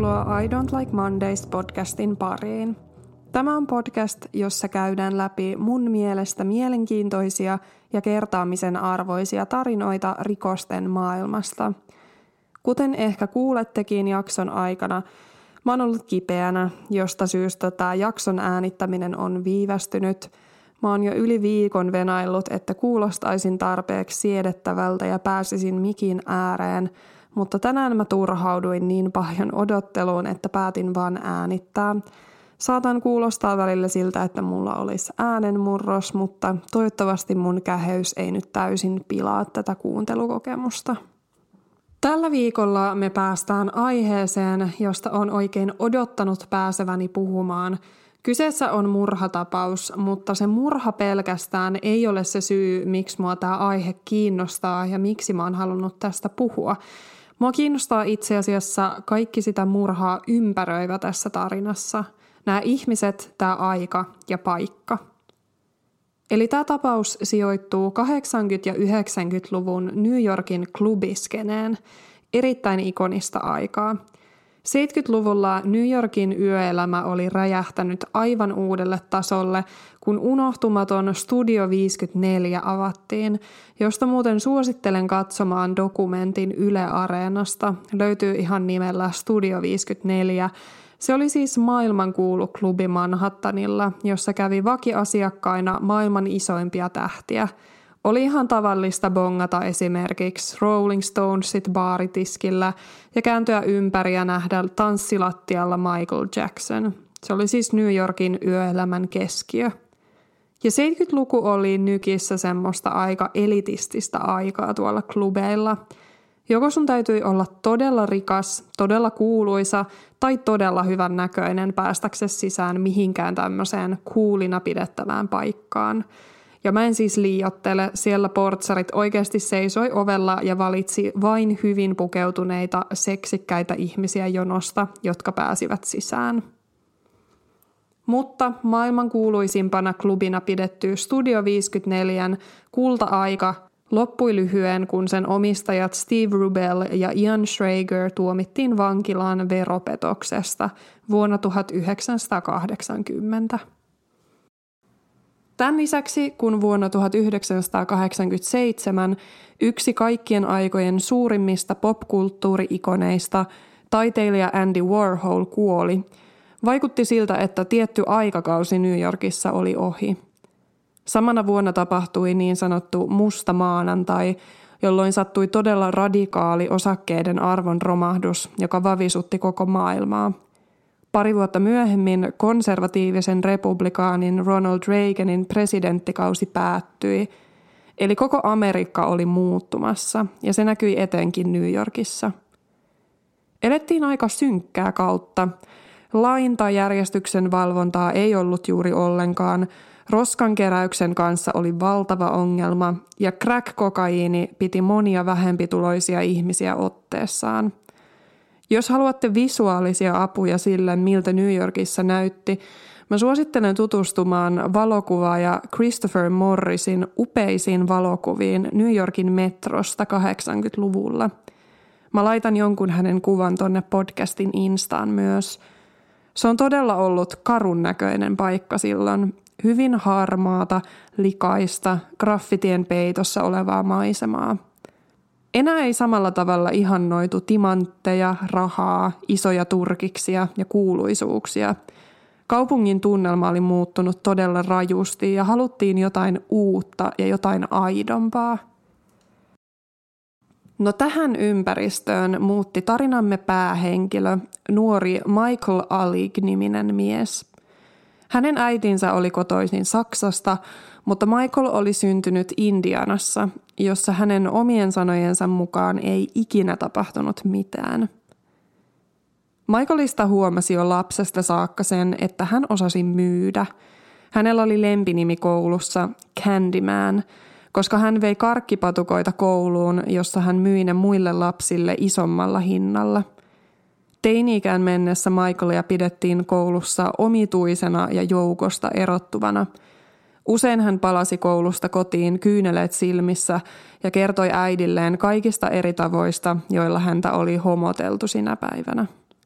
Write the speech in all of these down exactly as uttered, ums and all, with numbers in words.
Tervetuloa I Don't Like Mondays podcastin pariin. Tämä on podcast, jossa käydään läpi mun mielestä mielenkiintoisia ja kertaamisen arvoisia tarinoita rikosten maailmasta. Kuten ehkä kuulettekin jakson aikana, mä oon ollut kipeänä, josta syystä tämä jakson äänittäminen on viivästynyt. Mä oon jo yli viikon venaillut, että kuulostaisin tarpeeksi siedettävältä ja pääsisin mikin ääreen, mutta tänään mä turhauduin niin paljon odotteluun, että päätin vaan äänittää. Saatan kuulostaa välillä siltä, että mulla olisi äänenmurros, mutta toivottavasti mun käheys ei nyt täysin pilaa tätä kuuntelukokemusta. Tällä viikolla me päästään aiheeseen, josta on oikein odottanut pääseväni puhumaan. Kyseessä on murhatapaus, mutta se murha pelkästään ei ole se syy, miksi mua tämä aihe kiinnostaa ja miksi mä oon halunnut tästä puhua. Mua kiinnostaa itse asiassa kaikki sitä murhaa ympäröivä tässä tarinassa. Nämä ihmiset, tämä aika ja paikka. Eli tämä tapaus sijoittuu kahdeksankymmentä- ja yhdeksänkymmentäluvun New Yorkin klubiskeneen, erittäin ikonista aikaa. seitsemänkymmentäluvulla New Yorkin yöelämä oli räjähtänyt aivan uudelle tasolle, kun unohtumaton Studio viisikymmentäneljä avattiin, josta muuten suosittelen katsomaan dokumentin Yle Areenasta. Löytyy ihan nimellä Studio viisikymmentäneljä. Se oli siis maailmankuulu klubi Manhattanilla, jossa kävi vakiasiakkaina maailman isoimpia tähtiä. Oli ihan tavallista bongata esimerkiksi Rolling Stonesit baaritiskillä ja kääntyä ympäri ja nähdä tanssilattialla Michael Jackson. Se oli siis New Yorkin yöelämän keskiö. Ja seitsemänkymmentäluku oli nykissä semmoista aika elitististä aikaa tuolla klubeilla. Joko sun täytyi olla todella rikas, todella kuuluisa tai todella hyvän näköinen päästäksesi sisään mihinkään tämmöiseen kuulina pidettävään paikkaan. Ja mä en siis liioittele, siellä portsarit oikeasti seisoi ovella ja valitsi vain hyvin pukeutuneita, seksikkäitä ihmisiä jonosta, jotka pääsivät sisään. Mutta maailman kuuluisimpana klubina pidetty Studio viisikymmentäneljän kulta-aika loppui lyhyen, kun sen omistajat Steve Rubell ja Ian Schrager tuomittiin vankilaan veropetoksesta vuonna tuhatyhdeksänsataakahdeksankymmentä. Tämän lisäksi, kun vuonna tuhatyhdeksänsataakahdeksankymmentäseitsemän yksi kaikkien aikojen suurimmista popkulttuuri-ikoneista, taiteilija Andy Warhol, kuoli, vaikutti siltä, että tietty aikakausi New Yorkissa oli ohi. Samana vuonna tapahtui niin sanottu musta maanantai, jolloin sattui todella radikaali osakkeiden arvon romahdus, joka vavisutti koko maailmaa. Pari vuotta myöhemmin konservatiivisen republikaanin Ronald Reaganin presidenttikausi päättyi, eli koko Amerikka oli muuttumassa, ja se näkyi etenkin New Yorkissa. Elettiin aika synkkää kautta. Lain tai järjestyksen valvontaa ei ollut juuri ollenkaan, roskankeräyksen kanssa oli valtava ongelma, ja crack-kokaiini piti monia vähempituloisia ihmisiä otteessaan. Jos haluatte visuaalisia apuja sille, miltä New Yorkissa näytti, mä suosittelen tutustumaan valokuvaaja Christopher Morrisin upeisiin valokuviin New Yorkin metrosta kahdeksankymmentäluvulla. Mä laitan jonkun hänen kuvan tonne podcastin Instaan myös. Se on todella ollut karun näköinen paikka silloin. Hyvin harmaata, likaista, graffitien peitossa olevaa maisemaa. Enää ei samalla tavalla ihannoitu timantteja, rahaa, isoja turkiksia ja kuuluisuuksia. Kaupungin tunnelma oli muuttunut todella rajusti ja haluttiin jotain uutta ja jotain aidompaa. No tähän ympäristöön muutti tarinamme päähenkilö, nuori Michael Alig-niminen mies. Hänen äitinsä oli kotoisin Saksasta, mutta Michael oli syntynyt Indianassa, jossa hänen omien sanojensa mukaan ei ikinä tapahtunut mitään. Michaelista huomasi jo lapsesta saakka sen, että hän osasi myydä. Hänellä oli lempinimi koulussa Candyman, koska hän vei karkkipatukoita kouluun, jossa hän myi ne muille lapsille isommalla hinnalla. Teini-ikään mennessä Michaelia pidettiin koulussa omituisena ja joukosta erottuvana. Usein hän palasi koulusta kotiin kyyneleet silmissä ja kertoi äidilleen kaikista eri tavoista, joilla häntä oli homoteltu sinä päivänä.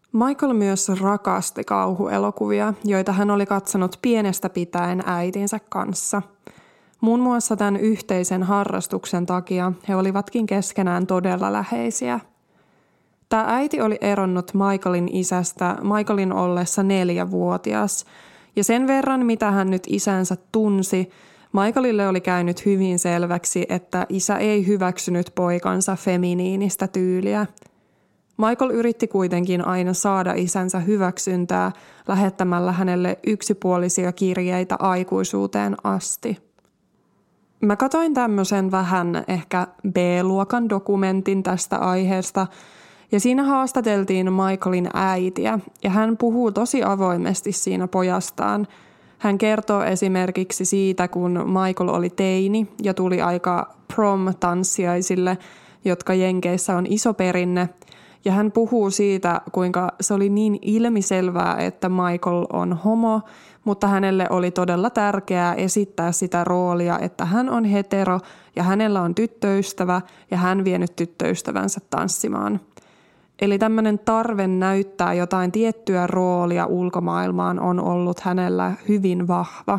Michael myös rakasti kauhuelokuvia, joita hän oli katsonut pienestä pitäen äitinsä kanssa. Muun muassa tämän yhteisen harrastuksen takia he olivatkin keskenään todella läheisiä. Tämä äiti oli eronnut Michaelin isästä Michaelin ollessa neljävuotias, ja sen verran mitä hän nyt isänsä tunsi, Michaelille oli käynyt hyvin selväksi, että isä ei hyväksynyt poikansa feminiinistä tyyliä. Michael yritti kuitenkin aina saada isänsä hyväksyntää lähettämällä hänelle yksipuolisia kirjeitä aikuisuuteen asti. Mä katoin tämmöisen vähän ehkä B-luokan dokumentin tästä aiheesta, ja siinä haastateltiin Michaelin äitiä, ja hän puhuu tosi avoimesti siinä pojastaan. Hän kertoo esimerkiksi siitä, kun Michael oli teini ja tuli aika prom-tanssiaisille, jotka Jenkeissä on iso perinne, ja hän puhuu siitä, kuinka se oli niin ilmiselvää, että Michael on homo, mutta hänelle oli todella tärkeää esittää sitä roolia, että hän on hetero ja hänellä on tyttöystävä ja hän vienyt tyttöystävänsä tanssimaan. Eli tämmöinen tarve näyttää jotain tiettyä roolia ulkomaailmaan on ollut hänellä hyvin vahva.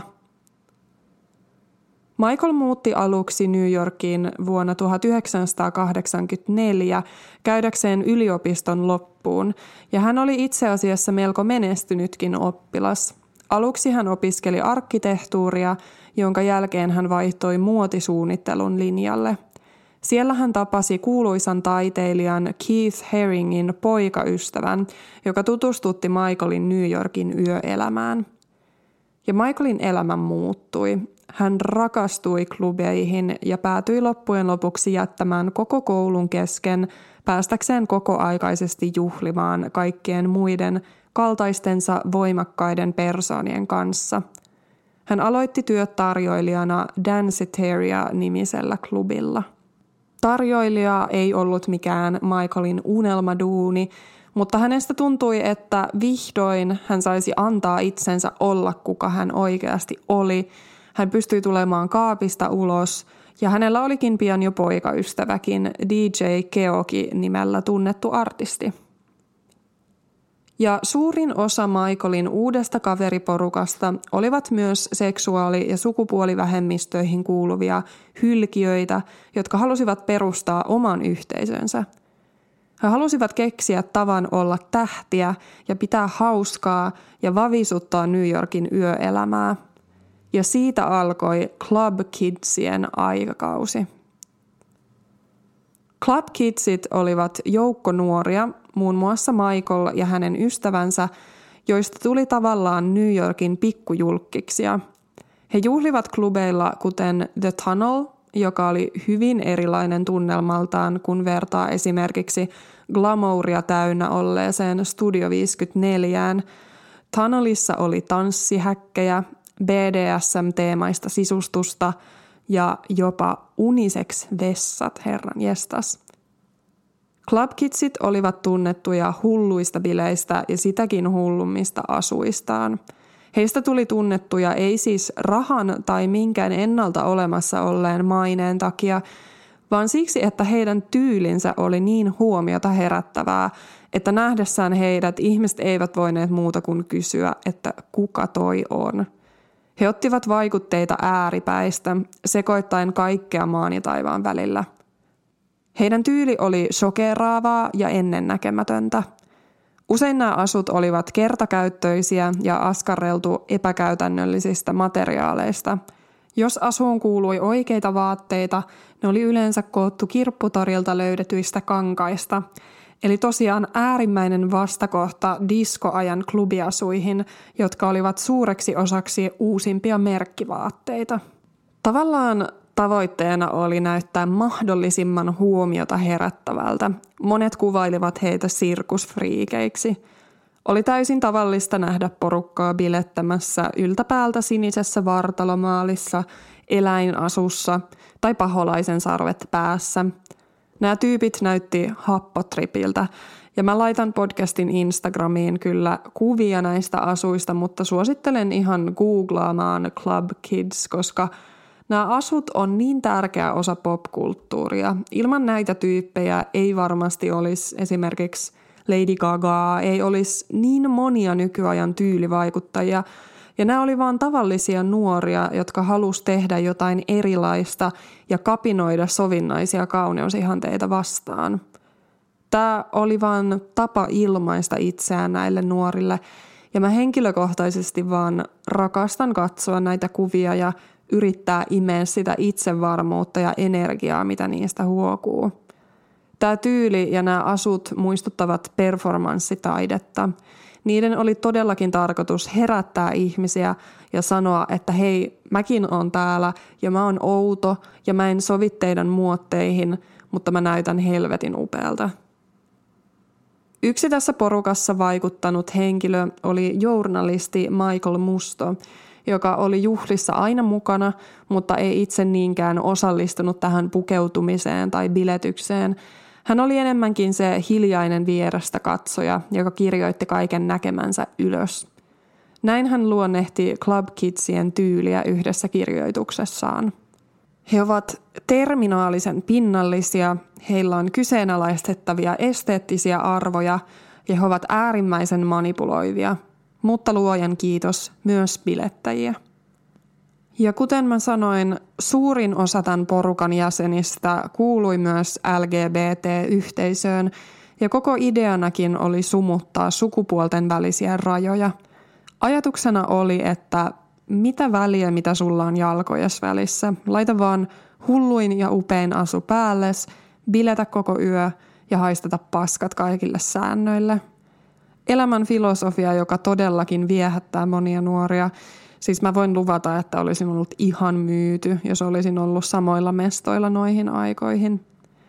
Michael muutti aluksi New Yorkiin vuonna tuhatyhdeksänsataakahdeksankymmentäneljä käydäkseen yliopiston loppuun, ja hän oli itse asiassa melko menestynytkin oppilas. Aluksi hän opiskeli arkkitehtuuria, jonka jälkeen hän vaihtoi muotisuunnittelun linjalle. Siellä hän tapasi kuuluisan taiteilijan Keith Haringin poikaystävän, joka tutustutti Michaelin New Yorkin yöelämään. Ja Michaelin elämä muuttui. Hän rakastui klubeihin ja päätyi loppujen lopuksi jättämään koko koulun kesken päästäkseen kokoaikaisesti juhlimaan kaikkien muiden kaltaistensa voimakkaiden persoonien kanssa. Hän aloitti työt tarjoilijana Danceteria-nimisellä klubilla. Tarjoilija ei ollut mikään Michaelin unelmaduuni, mutta hänestä tuntui, että vihdoin hän saisi antaa itsensä olla kuka hän oikeasti oli. Hän pystyi tulemaan kaapista ulos ja hänellä olikin pian jo poikaystäväkin, D J Keoki nimellä tunnettu artisti. Ja suurin osa Michaelin uudesta kaveriporukasta olivat myös seksuaali- ja sukupuolivähemmistöihin kuuluvia hylkiöitä, jotka halusivat perustaa oman yhteisönsä. He halusivat keksiä tavan olla tähtiä ja pitää hauskaa ja vavisuttaa New Yorkin yöelämää. Ja siitä alkoi Club Kidsien aikakausi. Club Kidsit olivat joukko nuoria, muun muassa Michael ja hänen ystävänsä, joista tuli tavallaan New Yorkin pikkujulkkiksia. He juhlivat klubeilla kuten The Tunnel, joka oli hyvin erilainen tunnelmaltaan, kun vertaa esimerkiksi glamouria täynnä olleeseen Studio viisikymmentäneljä. Tunnelissa oli tanssihäkkejä, B D S M-teemaista sisustusta ja jopa unisex-vessat, herran jestas. Club Kidsit olivat tunnettuja hulluista bileistä ja sitäkin hullummista asuistaan. Heistä tuli tunnettuja ei siis rahan tai minkään ennalta olemassa olleen maineen takia, vaan siksi, että heidän tyylinsä oli niin huomiota herättävää, että nähdessään heidät ihmiset eivät voineet muuta kuin kysyä, että kuka toi on. He ottivat vaikutteita ääripäistä, sekoittaen kaikkea maan ja taivaan välillä. Heidän tyyli oli shokeraavaa ja ennennäkemätöntä. Usein nämä asut olivat kertakäyttöisiä ja askarreltu epäkäytännöllisistä materiaaleista. Jos asuun kuului oikeita vaatteita, ne oli yleensä koottu kirpputorilta löydetyistä kankaista, eli tosiaan äärimmäinen vastakohta diskoajan klubiasuihin, jotka olivat suureksi osaksi uusimpia merkkivaatteita. Tavallaan tavoitteena oli näyttää mahdollisimman huomiota herättävältä. Monet kuvailivat heitä sirkusfriikeiksi. Oli täysin tavallista nähdä porukkaa bilettämässä yltäpäältä sinisessä vartalomaalissa, eläinasussa tai paholaisen sarvet päässä. Nämä tyypit näytti happotripiltä ja mä laitan podcastin Instagramiin kyllä kuvia näistä asuista, mutta suosittelen ihan googlaamaan Club Kids, koska nämä asut on niin tärkeä osa popkulttuuria. Ilman näitä tyyppejä ei varmasti olisi esimerkiksi Lady Gagaa, ei olisi niin monia nykyajan tyylivaikuttajia. Ja nämä oli vaan tavallisia nuoria, jotka halusi tehdä jotain erilaista ja kapinoida sovinnaisia kauneusihanteita vastaan. Tämä oli vaan tapa ilmaista itseään näille nuorille. Ja mä henkilökohtaisesti vaan rakastan katsoa näitä kuvia ja yrittää imeä sitä itsevarmuutta ja energiaa, mitä niistä huokuu. Tämä tyyli ja nämä asut muistuttavat performanssitaidetta. Niiden oli todellakin tarkoitus herättää ihmisiä ja sanoa, että hei, mäkin oon täällä ja mä oon outo ja mä en sovi teidän muotteihin, mutta mä näytän helvetin upealta. Yksi tässä porukassa vaikuttanut henkilö oli journalisti Michael Musto, joka oli juhlissa aina mukana, mutta ei itse niinkään osallistunut tähän pukeutumiseen tai biletykseen. Hän oli enemmänkin se hiljainen vierestä katsoja, joka kirjoitti kaiken näkemänsä ylös. Näin hän luonnehti Club Kidsien tyyliä yhdessä kirjoituksessaan. He ovat terminaalisen pinnallisia, heillä on kyseenalaistettavia esteettisiä arvoja ja he ovat äärimmäisen manipuloivia, mutta luojan kiitos myös bilettäjiä. Ja kuten mä sanoin, suurin osa tämän porukan jäsenistä kuului myös L G B T-yhteisöön ja koko ideanakin oli sumuttaa sukupuolten välisiä rajoja. Ajatuksena oli, että mitä väliä, mitä sulla on jalkojes välissä. Laita vaan hulluin ja upein asu päälles, biletä koko yö ja haisteta paskat kaikille säännöille. Elämän filosofia, joka todellakin viehättää monia nuoria. Siis mä voin luvata, että olisin ollut ihan myyty, jos olisin ollut samoilla mestoilla noihin aikoihin.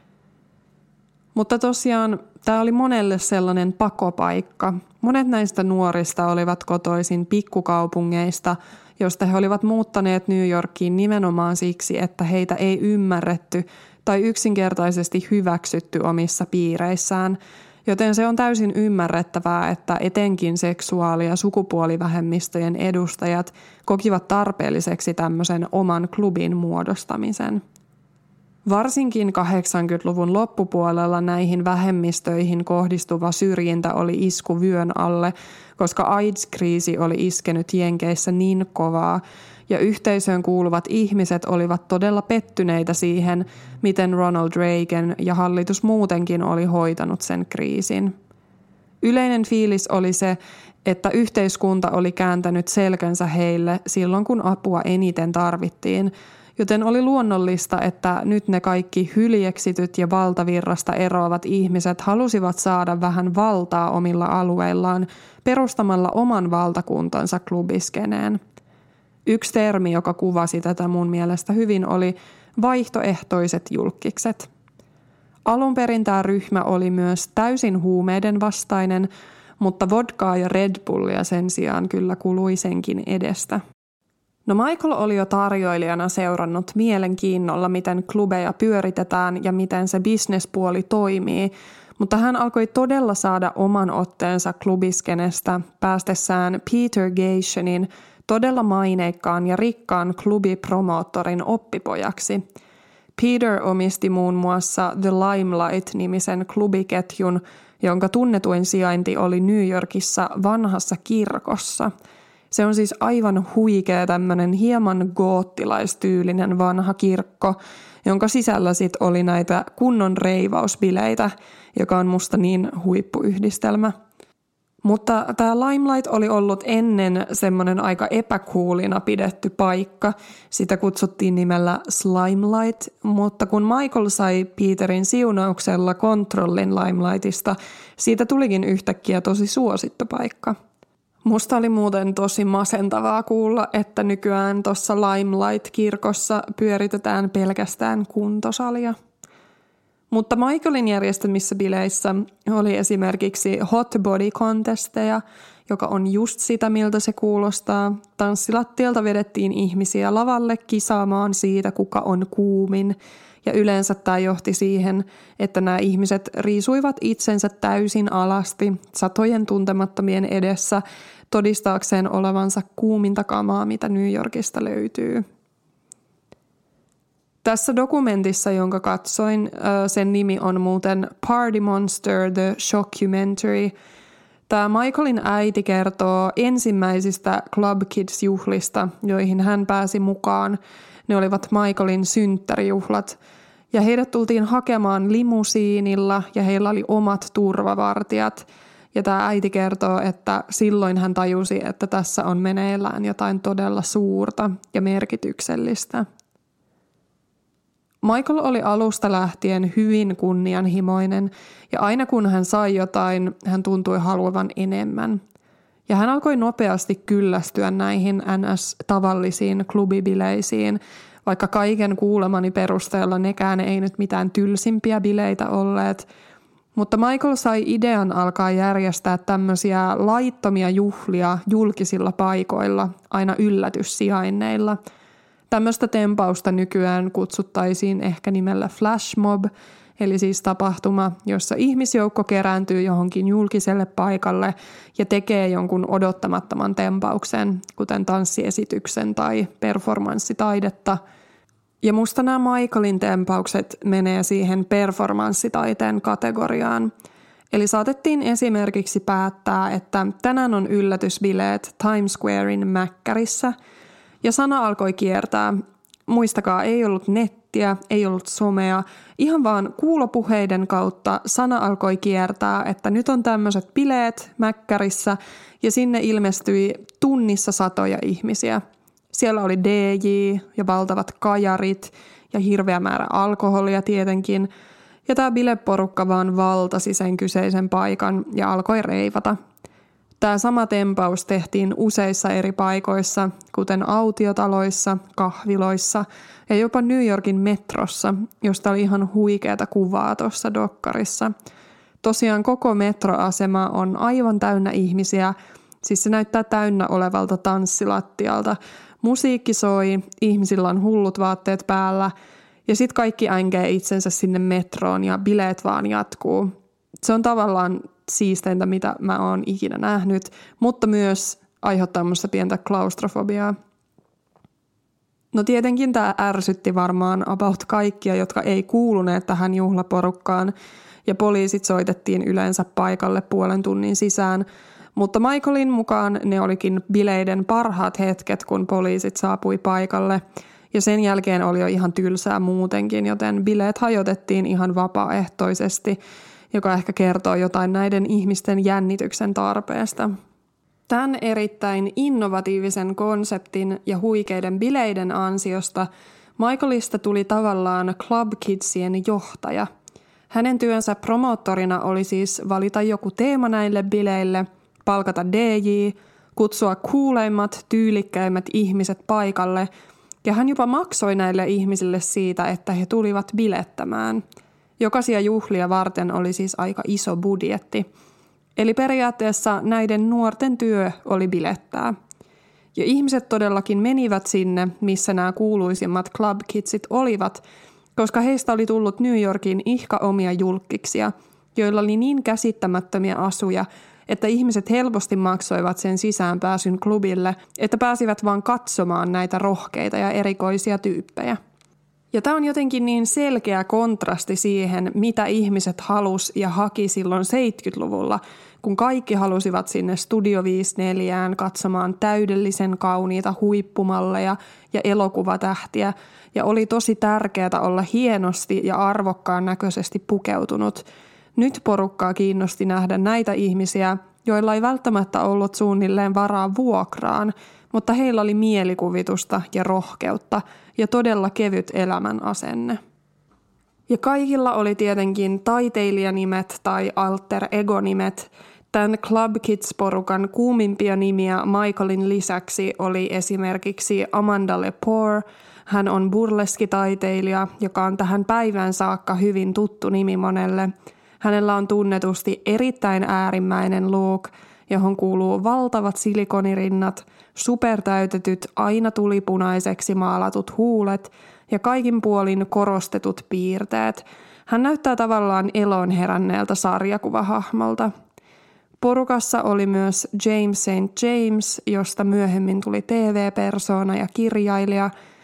Mutta tosiaan tämä oli monelle sellainen pakopaikka. Monet näistä nuorista olivat kotoisin pikkukaupungeista, josta he olivat muuttaneet New Yorkiin nimenomaan siksi, että heitä ei ymmärretty tai yksinkertaisesti hyväksytty omissa piireissään, joten se on täysin ymmärrettävää, että etenkin seksuaali- ja sukupuolivähemmistöjen edustajat kokivat tarpeelliseksi tämmöisen oman klubin muodostamisen. Varsinkin kahdeksankymmentäluvun loppupuolella näihin vähemmistöihin kohdistuva syrjintä oli isku vyön alle, koska AIDS-kriisi oli iskenyt Jenkeissä niin kovaa, ja yhteisöön kuuluvat ihmiset olivat todella pettyneitä siihen, miten Ronald Reagan ja hallitus muutenkin oli hoitanut sen kriisin. Yleinen fiilis oli se, että yhteiskunta oli kääntänyt selkänsä heille silloin, kun apua eniten tarvittiin, joten oli luonnollista, että nyt ne kaikki hyljeksityt ja valtavirrasta eroavat ihmiset halusivat saada vähän valtaa omilla alueillaan perustamalla oman valtakuntansa klubiskeneen. Yksi termi, joka kuvasi tätä mun mielestä hyvin, oli vaihtoehtoiset julkkikset. Alun perin tämä ryhmä oli myös täysin huumeiden vastainen, mutta vodkaa ja Red Bullia sen sijaan kyllä kului senkin edestä. No Michael oli jo tarjoilijana seurannut mielenkiinnolla, miten klubeja pyöritetään ja miten se bisnespuoli toimii, mutta hän alkoi todella saada oman otteensa klubiskenestä päästessään Peter Gationin, todella maineikkaan ja rikkaan klubipromoottorin oppipojaksi. Peter omisti muun muassa The Limelight-nimisen klubiketjun, jonka tunnetuin sijainti oli New Yorkissa vanhassa kirkossa. Se on siis aivan huikea tämmöinen hieman goottilaistyylinen vanha kirkko, jonka sisällä sit oli näitä kunnon reivausbileitä, joka on musta niin huippuyhdistelmä. Mutta tämä Limelight oli ollut ennen semmoinen aika epäkuulina pidetty paikka. Sitä kutsuttiin nimellä Slimelight, mutta kun Michael sai Peterin siunauksella kontrollin Limelightista, siitä tulikin yhtäkkiä tosi suosittu paikka. Musta oli muuten tosi masentavaa kuulla, että nykyään tuossa Limelight-kirkossa pyöritetään pelkästään kuntosalia. Mutta Michaelin järjestämissä bileissä oli esimerkiksi hot body contesteja, joka on just sitä, miltä se kuulostaa. Tanssilattialta vedettiin ihmisiä lavalle kisaamaan siitä, kuka on kuumin. Ja yleensä tämä johti siihen, että nämä ihmiset riisuivat itsensä täysin alasti satojen tuntemattomien edessä todistaakseen olevansa kuuminta kamaa, mitä New Yorkista löytyy. Tässä dokumentissa, jonka katsoin, sen nimi on muuten Party Monster The Shockumentary. Tämä Michaelin äiti kertoo ensimmäisistä Club Kids-juhlista, joihin hän pääsi mukaan. Ne olivat Michaelin synttärijuhlat. Ja heidät tultiin hakemaan limusiinilla ja heillä oli omat turvavartijat. Ja tämä äiti kertoo, että silloin hän tajusi, että tässä on meneillään jotain todella suurta ja merkityksellistä. Michael oli alusta lähtien hyvin kunnianhimoinen ja aina kun hän sai jotain, hän tuntui haluavan enemmän. Ja hän alkoi nopeasti kyllästyä näihin N S-tavallisiin klubibileisiin, vaikka kaiken kuulemani perusteella nekään ei nyt mitään tylsimpiä bileitä olleet. Mutta Michael sai idean alkaa järjestää tämmöisiä laittomia juhlia julkisilla paikoilla, aina yllätyssijainneilla. Tämmöistä tempausta nykyään kutsuttaisiin ehkä nimellä flashmob, eli siis tapahtuma, jossa ihmisjoukko kerääntyy johonkin julkiselle paikalle ja tekee jonkun odottamattoman tempauksen, kuten tanssiesityksen tai performanssitaidetta. Ja musta nämä Michaelin tempaukset menee siihen performanssitaiteen kategoriaan. Eli saatettiin esimerkiksi päättää, että tänään on yllätysbileet Times Squarein Mäkkärissä, ja sana alkoi kiertää. Muistakaa, ei ollut nettiä, ei ollut somea, ihan vaan kuulopuheiden kautta sana alkoi kiertää, että nyt on tämmöiset bileet Mäkkärissä, ja sinne ilmestyi tunnissa satoja ihmisiä. Siellä oli D J ja valtavat kajarit ja hirveä määrä alkoholia tietenkin, ja tämä bileporukka vaan valtasi sen kyseisen paikan ja alkoi reivata. Tämä sama tempaus tehtiin useissa eri paikoissa, kuten autiotaloissa, kahviloissa ja jopa New Yorkin metrossa, josta oli ihan huikeata kuvaa tuossa dokkarissa. Tosiaan koko metroasema on aivan täynnä ihmisiä, siis se näyttää täynnä olevalta tanssilattialta. Musiikki soi, ihmisillä on hullut vaatteet päällä ja sitten kaikki änkee itsensä sinne metroon ja bileet vaan jatkuu. Se on tavallaan siisteintä, mitä mä oon ikinä nähnyt, mutta myös aiheuttaa musta pientä klaustrofobiaa. No tietenkin tämä ärsytti varmaan about kaikkia, jotka ei kuuluneet tähän juhlaporukkaan, ja poliisit soitettiin yleensä paikalle puolen tunnin sisään, mutta Michaelin mukaan ne olikin bileiden parhaat hetket, kun poliisit saapui paikalle, ja sen jälkeen oli jo ihan tylsää muutenkin, joten bileet hajotettiin ihan vapaaehtoisesti, joka ehkä kertoo jotain näiden ihmisten jännityksen tarpeesta. Tämän erittäin innovatiivisen konseptin ja huikeiden bileiden ansiosta Michaelista tuli tavallaan Club Kidsien johtaja. Hänen työnsä promoottorina oli siis valita joku teema näille bileille, palkata D J, kutsua kuuleimmat, tyylikkäimmät ihmiset paikalle, ja hän jopa maksoi näille ihmisille siitä, että he tulivat bilettämään. Jokaisia juhlia varten oli siis aika iso budjetti. Eli periaatteessa näiden nuorten työ oli bilettää. Ja ihmiset todellakin menivät sinne, missä nämä kuuluisimmat Club Kidsit olivat, koska heistä oli tullut New Yorkin ihka omia julkkiksia, joilla oli niin käsittämättömiä asuja, että ihmiset helposti maksoivat sen sisäänpääsyn klubille, että pääsivät vaan katsomaan näitä rohkeita ja erikoisia tyyppejä. Ja tämä on jotenkin niin selkeä kontrasti siihen, mitä ihmiset halus ja haki silloin seitsemänkymmentäluvulla, kun kaikki halusivat sinne Studio viisikymmentäneljään katsomaan täydellisen kauniita huippumalleja ja elokuvatähtiä, ja oli tosi tärkeää olla hienosti ja arvokkaan näköisesti pukeutunut. Nyt porukkaa kiinnosti nähdä näitä ihmisiä, joilla ei välttämättä ollut suunnilleen varaa vuokraan, mutta heillä oli mielikuvitusta ja rohkeutta ja todella kevyt elämän asenne. Ja kaikilla oli tietenkin taiteilijanimet tai alter ego-nimet. Tämän Club Kids-porukan kuumimpia nimiä Michaelin lisäksi oli esimerkiksi Amanda Lepore. Hän on burleskitaiteilija, joka on tähän päivään saakka hyvin tuttu nimi monelle. Hänellä on tunnetusti erittäin äärimmäinen look, johon kuuluu valtavat silikonirinnat, supertäytetyt aina tulipunaiseksi maalatut huulet ja kaikin puolin korostetut piirteet. Hän näyttää tavallaan eloon heränneeltä sarjakuvahahmolta. Porukassa oli myös James Saint James, josta myöhemmin tuli T V-persoona ja kirjailija.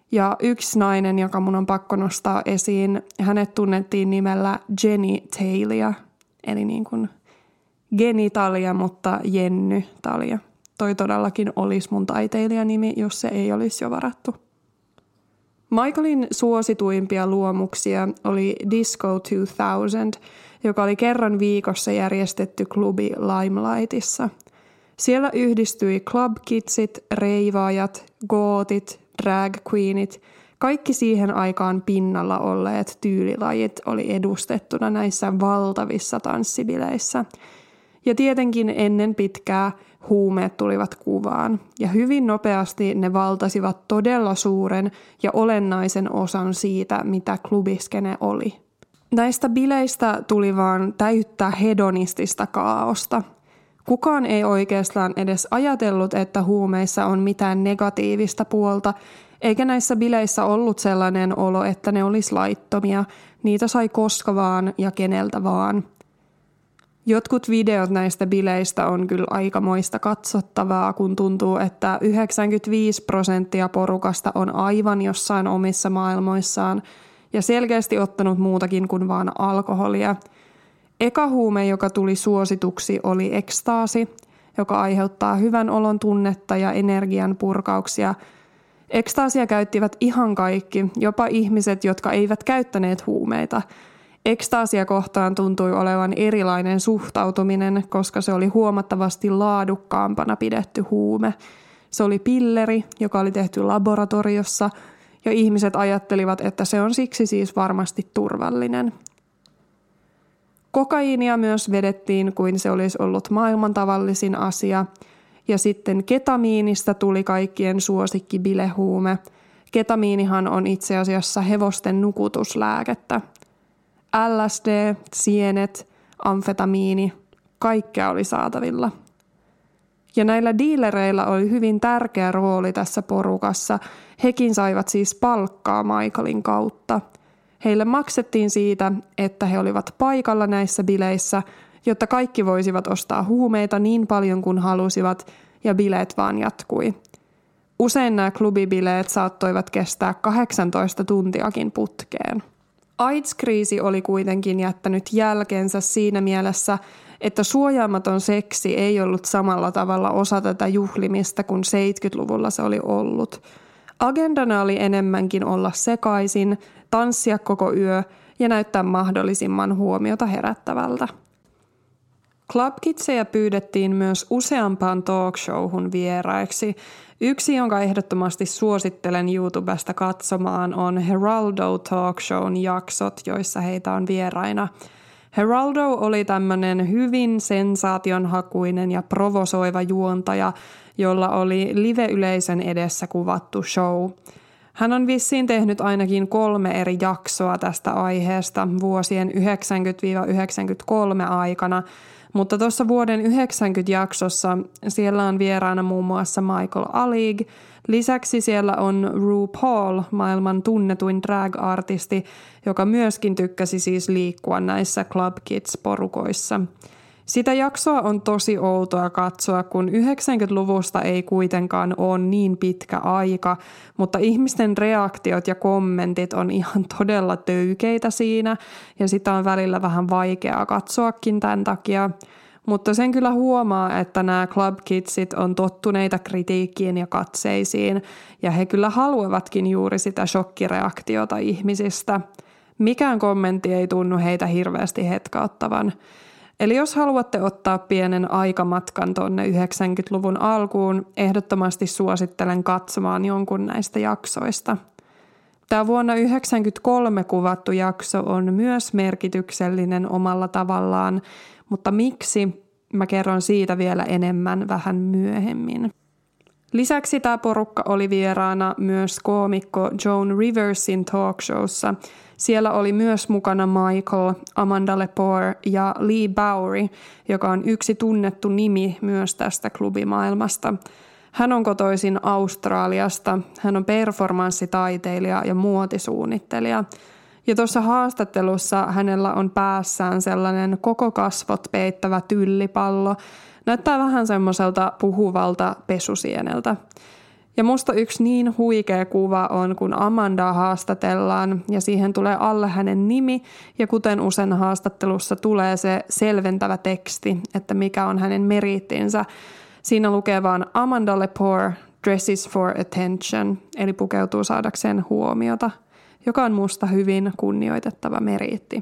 Ja yksi nainen, joka mun on pakko nostaa esiin, hänet tunnettiin nimellä Jenny Talia, eli niin kuin genitalia, mutta Jenny Talia. Toi todellakin olisi mun taiteilijanimi, jos se ei olisi jo varattu. Michaelin suosituimpia luomuksia oli Disco kaksituhatta, joka oli kerran viikossa järjestetty klubi Limelightissa. Siellä yhdistyi club kidsit, reivaajat, gootit, drag queenit, kaikki siihen aikaan pinnalla olleet tyylilajit oli edustettuna näissä valtavissa tanssibileissä. Ja tietenkin ennen pitkää huumeet tulivat kuvaan, ja hyvin nopeasti ne valtasivat todella suuren ja olennaisen osan siitä, mitä klubiskene oli. Näistä bileistä tuli vaan täyttä hedonistista kaaosta. Kukaan ei oikeastaan edes ajatellut, että huumeissa on mitään negatiivista puolta, eikä näissä bileissä ollut sellainen olo, että ne olisi laittomia. Niitä sai koska vaan ja keneltä vaan. Jotkut videot näistä bileistä on kyllä aikamoista katsottavaa, kun tuntuu, että yhdeksänkymmentäviisi prosenttia porukasta on aivan jossain omissa maailmoissaan ja selkeästi ottanut muutakin kuin vaan alkoholia. Eka huume, joka tuli suosituksi, oli ekstaasi, joka aiheuttaa hyvän olon tunnetta ja energian purkauksia. Ekstaasia käyttivät ihan kaikki, jopa ihmiset, jotka eivät käyttäneet huumeita. Ekstaasia kohtaan tuntui olevan erilainen suhtautuminen, koska se oli huomattavasti laadukkaampana pidetty huume. Se oli pilleri, joka oli tehty laboratoriossa, ja ihmiset ajattelivat, että se on siksi siis varmasti turvallinen. Kokaiinia myös vedettiin kuin se olisi ollut maailman tavallisin asia, ja sitten ketamiinista tuli kaikkien suosikki bilehuume. Ketamiinihan on itse asiassa hevosten nukutuslääkettä. L S D, sienet, amfetamiini, kaikkea oli saatavilla. Ja näillä diilereillä oli hyvin tärkeä rooli tässä porukassa. Hekin saivat siis palkkaa Michaelin kautta. Heille maksettiin siitä, että he olivat paikalla näissä bileissä, jotta kaikki voisivat ostaa huumeita niin paljon kuin halusivat, ja bileet vaan jatkui. Usein nämä klubibileet saattoivat kestää kahdeksantoista tuntiakin putkeen. AIDS-kriisi oli kuitenkin jättänyt jälkeensä siinä mielessä, että suojaamaton seksi ei ollut samalla tavalla osa tätä juhlimista kuin seitsemänkymmentäluvulla se oli ollut. Agendana oli enemmänkin olla sekaisin, tanssia koko yö ja näyttää mahdollisimman huomiota herättävältä. Club Kidsejä pyydettiin myös useampaan talkshowhun vieraiksi. Yksi, jonka ehdottomasti suosittelen YouTubesta katsomaan, on Geraldo Talk Shown jaksot, joissa heitä on vieraina. Geraldo oli tämmöinen hyvin sensaationhakuinen ja provosoiva juontaja, jolla oli live-yleisön edessä kuvattu show. Hän on vissiin tehnyt ainakin kolme eri jaksoa tästä aiheesta vuosien yhdeksänkymmentä yhdeksänkymmentäkolme aikana, mutta tuossa vuoden yhdeksänkymmentä jaksossa siellä on vieraana muun muassa Michael Alig. Lisäksi siellä on RuPaul, maailman tunnetuin drag-artisti, joka myöskin tykkäsi siis liikkua näissä Club Kids-porukoissa. Sitä jaksoa on tosi outoa katsoa, kun yhdeksänkymmentäluvusta ei kuitenkaan ole niin pitkä aika, mutta ihmisten reaktiot ja kommentit on ihan todella töykeitä siinä, ja sitä on välillä vähän vaikeaa katsoakin tämän takia. Mutta sen kyllä huomaa, että nämä Club Kidsit on tottuneita kritiikkiin ja katseisiin, ja he kyllä haluavatkin juuri sitä shokkireaktiota ihmisistä. Mikään kommentti ei tunnu heitä hirveästi hetkauttavan. Eli jos haluatte ottaa pienen aikamatkan tuonne yhdeksänkymmentäluvun alkuun, ehdottomasti suosittelen katsomaan jonkun näistä jaksoista. Tämä vuonna yhdeksänkymmentäkolme kuvattu jakso on myös merkityksellinen omalla tavallaan, mutta miksi? Mä kerron siitä vielä enemmän vähän myöhemmin. Lisäksi tämä porukka oli vieraana myös koomikko Joan Riversin talkshowssa. Siellä oli myös mukana Michael, Amanda Lepore ja Lee Bowery, joka on yksi tunnettu nimi myös tästä klubimaailmasta. Hän on kotoisin Australiasta, hän on performanssitaiteilija ja muotisuunnittelija. Ja tuossa haastattelussa hänellä on päässään sellainen koko kasvot peittävä tyllipallo. Näyttää vähän semmoiselta puhuvalta pesusieneltä. Ja musta yksi niin huikea kuva on, kun Amandaa haastatellaan ja siihen tulee alle hänen nimi ja kuten usein haastattelussa tulee se selventävä teksti, että mikä on hänen meriittinsä. Siinä lukee vaan Amanda Lepore dresses for attention, eli pukeutuu saadakseen huomiota, joka on musta hyvin kunnioitettava meriitti.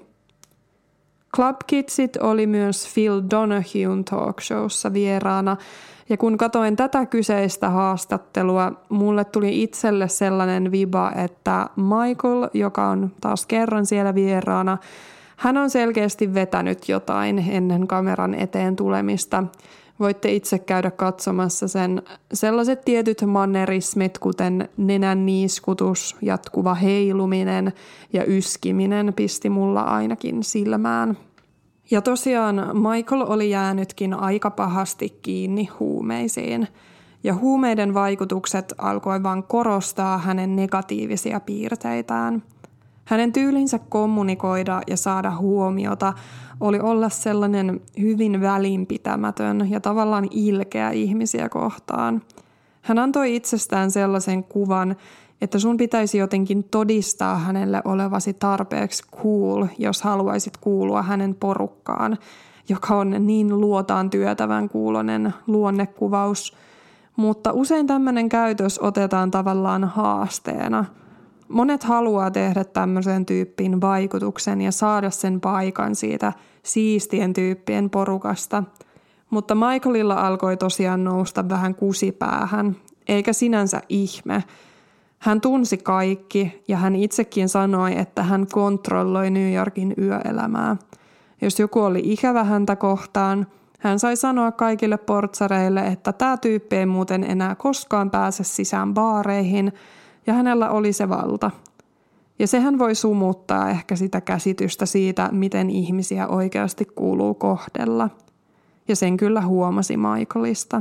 Club Kidsit oli myös Phil Donahue'n talkshowssa vieraana, ja kun katoin tätä kyseistä haastattelua, mulle tuli itselle sellainen viba, että Michael, joka on taas kerran siellä vieraana, hän on selkeästi vetänyt jotain ennen kameran eteen tulemista. Voitte itse käydä katsomassa sen sellaiset tietyt mannerismit, kuten nenän niiskutus, jatkuva heiluminen ja yskiminen pisti mulla ainakin silmään. Ja tosiaan Michael oli jäänytkin aika pahasti kiinni huumeisiin. Ja huumeiden vaikutukset alkoi vain korostaa hänen negatiivisia piirteitään. Hänen tyylinsä kommunikoida ja saada huomiota oli olla sellainen hyvin välinpitämätön ja tavallaan ilkeä ihmisiä kohtaan. Hän antoi itsestään sellaisen kuvan, että sun pitäisi jotenkin todistaa hänelle olevasi tarpeeksi cool, jos haluaisit kuulua hänen porukkaan, joka on niin luotaan työtävän kuulonen luonnekuvaus. Mutta usein tämmöinen käytös otetaan tavallaan haasteena. Monet haluaa tehdä tämmöisen tyyppiin vaikutuksen ja saada sen paikan siitä siistien tyyppien porukasta. Mutta Michaelilla alkoi tosiaan nousta vähän kusipäähän, eikä sinänsä ihme. Hän tunsi kaikki ja hän itsekin sanoi, että hän kontrolloi New Yorkin yöelämää. Jos joku oli ikävä häntä kohtaan, hän sai sanoa kaikille portsareille, että tämä tyyppi ei muuten enää koskaan pääse sisään baareihin ja hänellä oli se valta. Ja sehän voi sumuttaa ehkä sitä käsitystä siitä, miten ihmisiä oikeasti kuuluu kohdella. Ja sen kyllä huomasi Michaelista.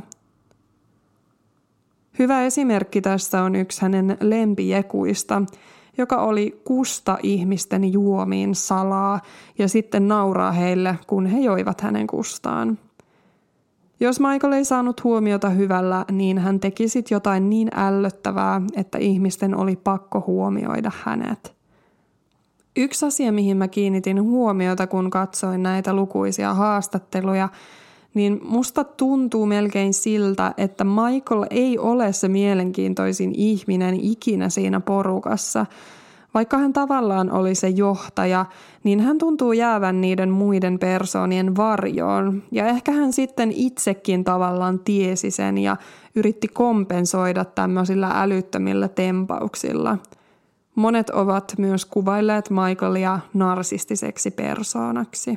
Hyvä esimerkki tästä on yksi hänen lempijekuista, joka oli kusta ihmisten juomiin salaa ja sitten nauraa heille, kun he joivat hänen kustaan. Jos Michael ei saanut huomiota hyvällä, niin hän teki sit jotain niin ällöttävää, että ihmisten oli pakko huomioida hänet. Yksi asia, mihin mä kiinnitin huomiota, kun katsoin näitä lukuisia haastatteluja, niin musta tuntuu melkein siltä, että Michael ei ole se mielenkiintoisin ihminen ikinä siinä porukassa. Vaikka hän tavallaan oli se johtaja, niin hän tuntuu jäävän niiden muiden persoonien varjoon. Ja ehkä hän sitten itsekin tavallaan tiesi sen ja yritti kompensoida tämmöisillä älyttömillä tempauksilla. Monet ovat myös kuvailleet Michaelia narsistiseksi persoonaksi.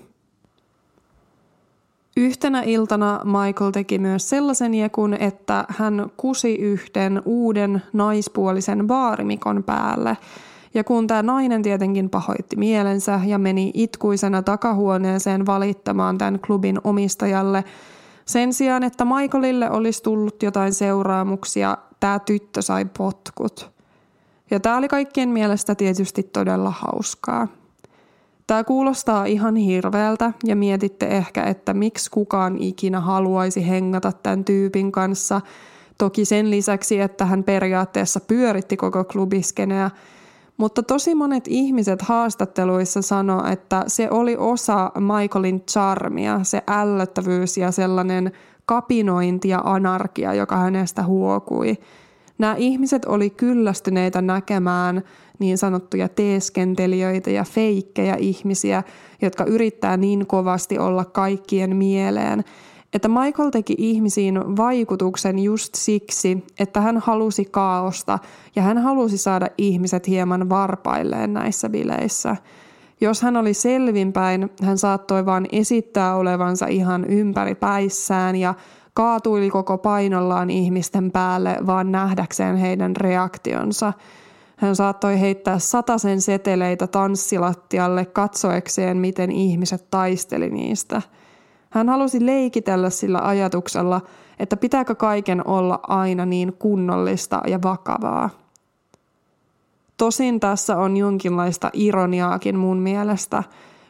Yhtenä iltana Michael teki myös sellaisen jekun, että hän kusi yhden uuden naispuolisen baarimikon päälle. Ja kun tämä nainen tietenkin pahoitti mielensä ja meni itkuisena takahuoneeseen valittamaan tämän klubin omistajalle, sen sijaan, että Michaelille olisi tullut jotain seuraamuksia, tämä tyttö sai potkut. Ja tämä oli kaikkien mielestä tietysti todella hauskaa. Tämä kuulostaa ihan hirveältä ja mietitte ehkä, että miksi kukaan ikinä haluaisi hengata tämän tyypin kanssa. Toki sen lisäksi, että hän periaatteessa pyöritti koko klubiskeneä. Mutta tosi monet ihmiset haastatteluissa sanoo, että se oli osa Michaelin charmia, se ällöttävyys ja sellainen kapinointi ja anarkia, joka hänestä huokui. Nämä ihmiset oli kyllästyneitä näkemään niin sanottuja teeskentelijöitä ja feikkejä ihmisiä, jotka yrittää niin kovasti olla kaikkien mieleen, että Michael teki ihmisiin vaikutuksen just siksi, että hän halusi kaaosta ja hän halusi saada ihmiset hieman varpailleen näissä bileissä. Jos hän oli selvinpäin, hän saattoi vain esittää olevansa ihan ympäripäissään ja kaatuili koko painollaan ihmisten päälle vaan nähdäkseen heidän reaktionsa. Hän saattoi heittää satasen seteleitä tanssilattialle katsoekseen, miten ihmiset taisteli niistä. Hän halusi leikitellä sillä ajatuksella, että pitääkö kaiken olla aina niin kunnollista ja vakavaa. Tosin tässä on jonkinlaista ironiaakin mun mielestä,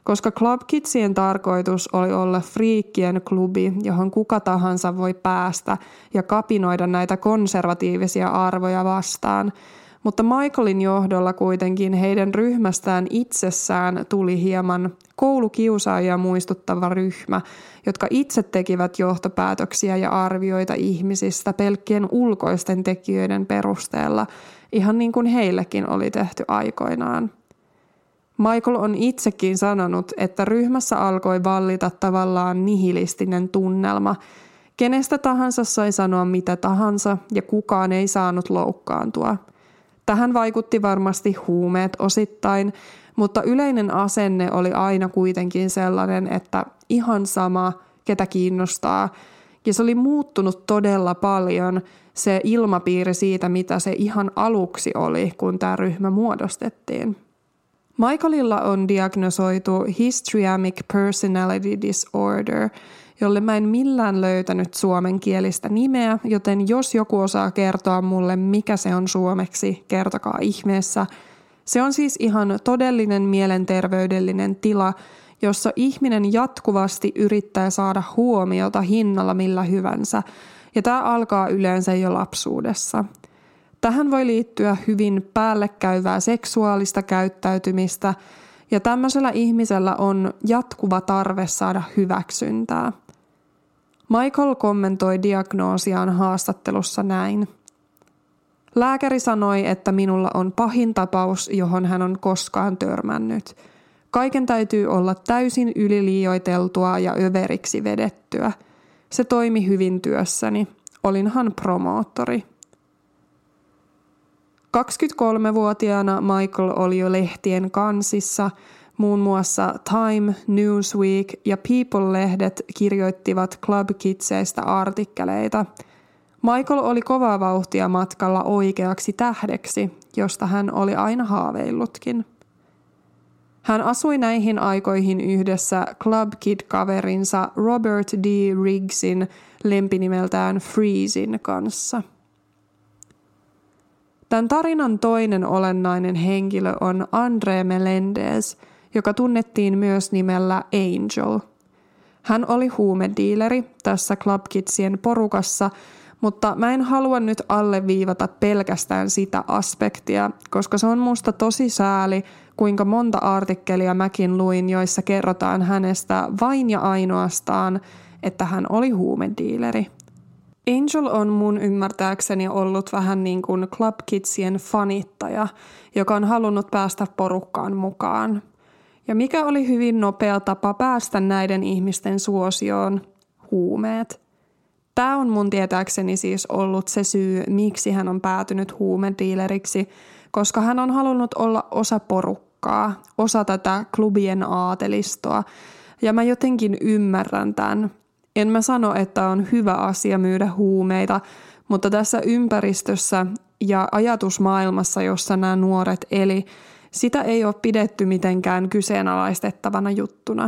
koska Club Kidsien tarkoitus oli olla friikkien klubi, johon kuka tahansa voi päästä ja kapinoida näitä konservatiivisia arvoja vastaan. Mutta Michaelin johdolla kuitenkin heidän ryhmästään itsessään tuli hieman koulukiusaajia muistuttava ryhmä, jotka itse tekivät johtopäätöksiä ja arvioita ihmisistä pelkkien ulkoisten tekijöiden perusteella, ihan niin kuin heillekin oli tehty aikoinaan. Michael on itsekin sanonut, että ryhmässä alkoi vallita tavallaan nihilistinen tunnelma. Kenestä tahansa sai sanoa mitä tahansa ja kukaan ei saanut loukkaantua. Tähän vaikutti varmasti huumeet osittain, mutta yleinen asenne oli aina kuitenkin sellainen, että ihan sama, ketä kiinnostaa. Ja se oli muuttunut todella paljon se ilmapiiri siitä, mitä se ihan aluksi oli, kun tämä ryhmä muodostettiin. Michaelilla on diagnosoitu histrionic personality disorder, jolle mä en millään löytänyt suomenkielistä nimeä, joten jos joku osaa kertoa mulle, mikä se on suomeksi, kertokaa ihmeessä. Se on siis ihan todellinen mielenterveydellinen tila, jossa ihminen jatkuvasti yrittää saada huomiota hinnalla millä hyvänsä, ja tämä alkaa yleensä jo lapsuudessa. Tähän voi liittyä hyvin päällekäyvää seksuaalista käyttäytymistä, ja tämmöisellä ihmisellä on jatkuva tarve saada hyväksyntää. Michael kommentoi diagnoosiaan haastattelussa näin. Lääkäri sanoi, että minulla on pahin tapaus, johon hän on koskaan törmännyt. Kaiken täytyy olla täysin yliliioiteltua ja överiksi vedettyä. Se toimi hyvin työssäni. Olinhan promoottori. kaksikymmentäkolmevuotiaana Michael oli jo lehtien kansissa. Muun muassa Time, Newsweek ja People-lehdet kirjoittivat Club Kidseistä artikkeleita. Michael oli kovaa vauhtia matkalla oikeaksi tähdeksi, josta hän oli aina haaveillutkin. Hän asui näihin aikoihin yhdessä Club Kid-kaverinsa Robert D. Riggsin lempinimeltään Freezin kanssa. Tämän tarinan toinen olennainen henkilö on Andre Melendez, joka tunnettiin myös nimellä Angel. Hän oli huumediileri tässä Club Kidsien porukassa, mutta mä en halua nyt alleviivata pelkästään sitä aspektia, koska se on musta tosi sääli, kuinka monta artikkelia mäkin luin, joissa kerrotaan hänestä vain ja ainoastaan, että hän oli huumediileri. Angel on mun ymmärtääkseni ollut vähän niin kuin Club Kidsien fanittaja, joka on halunnut päästä porukkaan mukaan. Ja mikä oli hyvin nopea tapa päästä näiden ihmisten suosioon? Huumeet. Tämä on mun tietääkseni siis ollut se syy, miksi hän on päätynyt huumediileriksi, koska hän on halunnut olla osa porukkaa, osa tätä klubien aatelistoa. Ja mä jotenkin ymmärrän tämän. En mä sano, että on hyvä asia myydä huumeita, mutta tässä ympäristössä ja ajatusmaailmassa, jossa nämä nuoret eli, sitä ei ole pidetty mitenkään kyseenalaistettavana juttuna.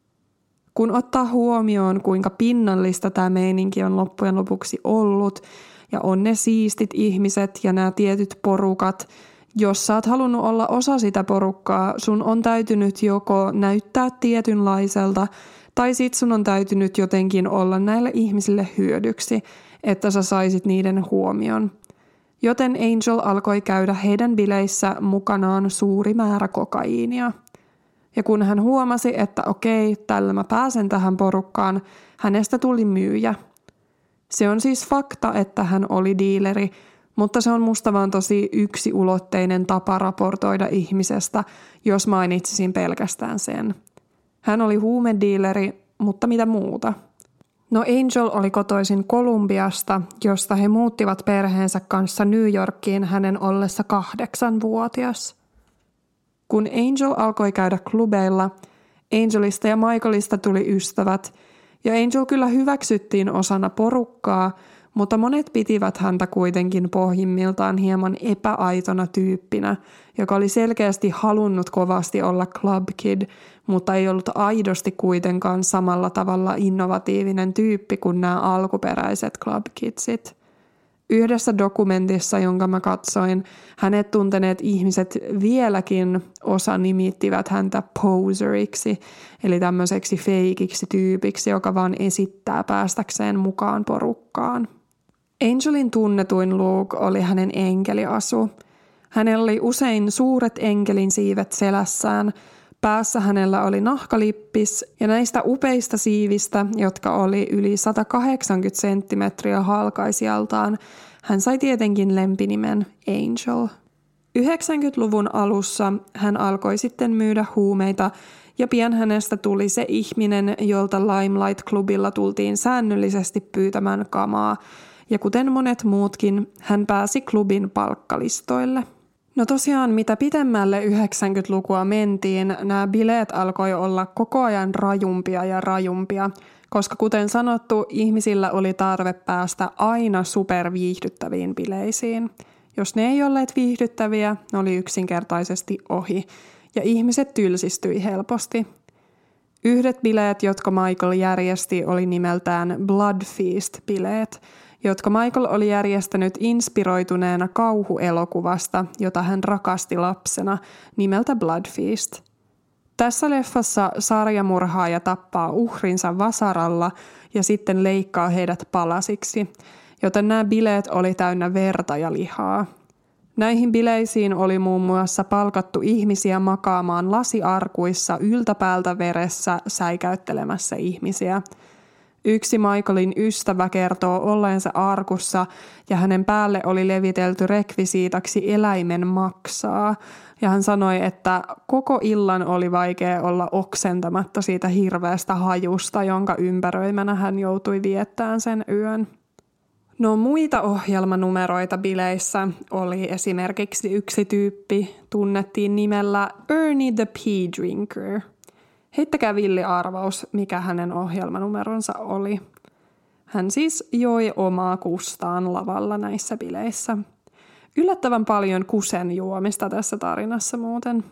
Kun ottaa huomioon, kuinka pinnallista tämä meininki on loppujen lopuksi ollut, ja on ne siistit ihmiset ja nämä tietyt porukat, jos sä oot halunnut olla osa sitä porukkaa, sun on täytynyt joko näyttää tietynlaiselta, tai sit sun on täytynyt jotenkin olla näille ihmisille hyödyksi, että sä saisit niiden huomion. Joten Angel alkoi käydä heidän bileissä mukanaan suuri määrä kokaiinia. Ja kun hän huomasi, että okei, tällä mä pääsen tähän porukkaan, hänestä tuli myyjä. Se on siis fakta, että hän oli diileri, mutta se on musta vaan tosi yksiulotteinen tapa raportoida ihmisestä, jos mainitsisin pelkästään sen. Hän oli huumediileri, mutta mitä muuta? No Angel oli kotoisin Kolumbiasta, josta he muuttivat perheensä kanssa New Yorkiin hänen ollessa kahdeksanvuotias. Kun Angel alkoi käydä klubeilla, Angelista ja Michaelista tuli ystävät, ja Angel kyllä hyväksyttiin osana porukkaa, mutta monet pitivät häntä kuitenkin pohjimmiltaan hieman epäaitona tyyppinä, joka oli selkeästi halunnut kovasti olla club kid, mutta ei ollut aidosti kuitenkaan samalla tavalla innovatiivinen tyyppi kuin nämä alkuperäiset club kidsit. Yhdessä dokumentissa, jonka mä katsoin, hänet tunteneet ihmiset vieläkin osa nimittivät häntä poseriksi, eli tämmöiseksi feikiksi tyypiksi, joka vaan esittää päästäkseen mukaan porukkaan. Angelin tunnetuin look oli hänen enkeliasu. Hänellä oli usein suuret enkelin siivet selässään, päässä hänellä oli nahkalippis ja näistä upeista siivistä, jotka oli yli sata kahdeksankymmentä senttimetriä halkaisijaltaan, hän sai tietenkin lempinimen Angel. yhdeksänkymmentäluvun alussa hän alkoi sitten myydä huumeita ja pian hänestä tuli se ihminen, jolta Limelight-klubilla tultiin säännöllisesti pyytämään kamaa, ja kuten monet muutkin, hän pääsi klubin palkkalistoille. No tosiaan, mitä pitemmälle yhdeksänkymmentälukua mentiin, nämä bileet alkoi olla koko ajan rajumpia ja rajumpia, koska kuten sanottu, ihmisillä oli tarve päästä aina superviihdyttäviin bileisiin. Jos ne ei olleet viihdyttäviä, ne oli yksinkertaisesti ohi, ja ihmiset tylsistyi helposti. Yhdet bileet, jotka Michael järjesti, oli nimeltään Blood Feast-bileet, jotka Michael oli järjestänyt inspiroituneena kauhuelokuvasta, jota hän rakasti lapsena, nimeltä Blood Feast. Tässä leffassa sarjamurhaaja tappaa uhrinsa vasaralla ja sitten leikkaa heidät palasiksi, joten nämä bileet oli täynnä verta ja lihaa. Näihin bileisiin oli muun muassa palkattu ihmisiä makaamaan lasiarkuissa yltäpäältä veressä säikäyttelemässä ihmisiä. Yksi Michaelin ystävä kertoo olleensa arkussa ja hänen päälle oli levitelty rekvisiitaksi eläimen maksaa. Ja hän sanoi, että koko illan oli vaikea olla oksentamatta siitä hirveästä hajusta, jonka ympäröimänä hän joutui viettämään sen yön. No muita ohjelmanumeroita bileissä oli esimerkiksi yksi tyyppi, tunnettiin nimellä Ernie the Pea Drinker. Heittäkää villi arvaus, mikä hänen ohjelmanumeronsa oli. Hän siis joi omaa kustaan lavalla näissä bileissä. Yllättävän paljon kusen juomista tässä tarinassa muuten.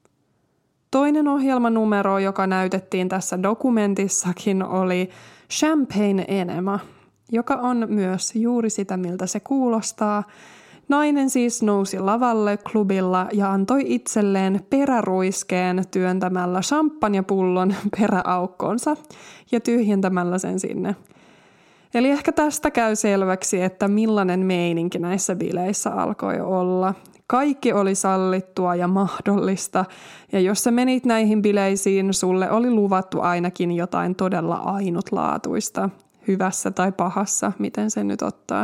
Toinen ohjelmanumero, joka näytettiin tässä dokumentissakin, oli Champagne Enema, joka on myös juuri sitä, miltä se kuulostaa. Nainen siis nousi lavalle klubilla ja antoi itselleen peräruiskeen työntämällä champagnepullon peräaukkoonsa ja tyhjentämällä sen sinne. Eli ehkä tästä käy selväksi, että millainen meininki näissä bileissä alkoi olla. Kaikki oli sallittua ja mahdollista, ja jos sä menit näihin bileisiin, sulle oli luvattu ainakin jotain todella ainutlaatuista, hyvässä tai pahassa, miten se nyt ottaa.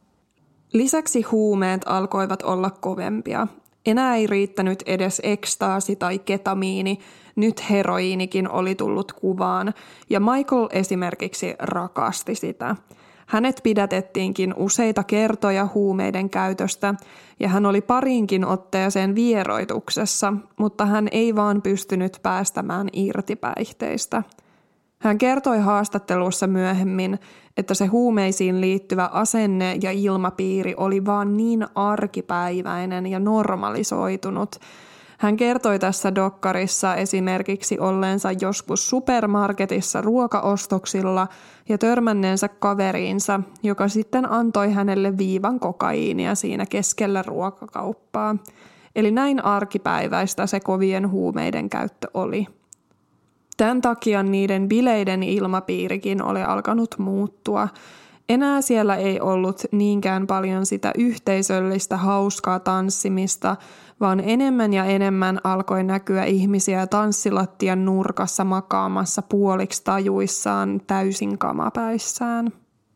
Lisäksi huumeet alkoivat olla kovempia. Enää ei riittänyt edes ekstaasi tai ketamiini, nyt heroiinikin oli tullut kuvaan, ja Michael esimerkiksi rakasti sitä. Hänet pidätettiinkin useita kertoja huumeiden käytöstä, ja hän oli pariinkin otteeseen vieroituksessa, mutta hän ei vaan pystynyt päästämään irti päihteistä. Hän kertoi haastattelussa myöhemmin, että se huumeisiin liittyvä asenne ja ilmapiiri oli vaan niin arkipäiväinen ja normalisoitunut. Hän kertoi tässä dokkarissa esimerkiksi olleensa joskus supermarketissa ruokaostoksilla ja törmänneensä kaveriinsa, joka sitten antoi hänelle viivan kokaiinia siinä keskellä ruokakauppaa. Eli näin arkipäiväistä se kovien huumeiden käyttö oli. Tämän takia niiden bileiden ilmapiirikin oli alkanut muuttua. Enää siellä ei ollut niinkään paljon sitä yhteisöllistä hauskaa tanssimista, vaan enemmän ja enemmän alkoi näkyä ihmisiä tanssilattian nurkassa makaamassa puoliksi tajuissaan täysin kamapäissään.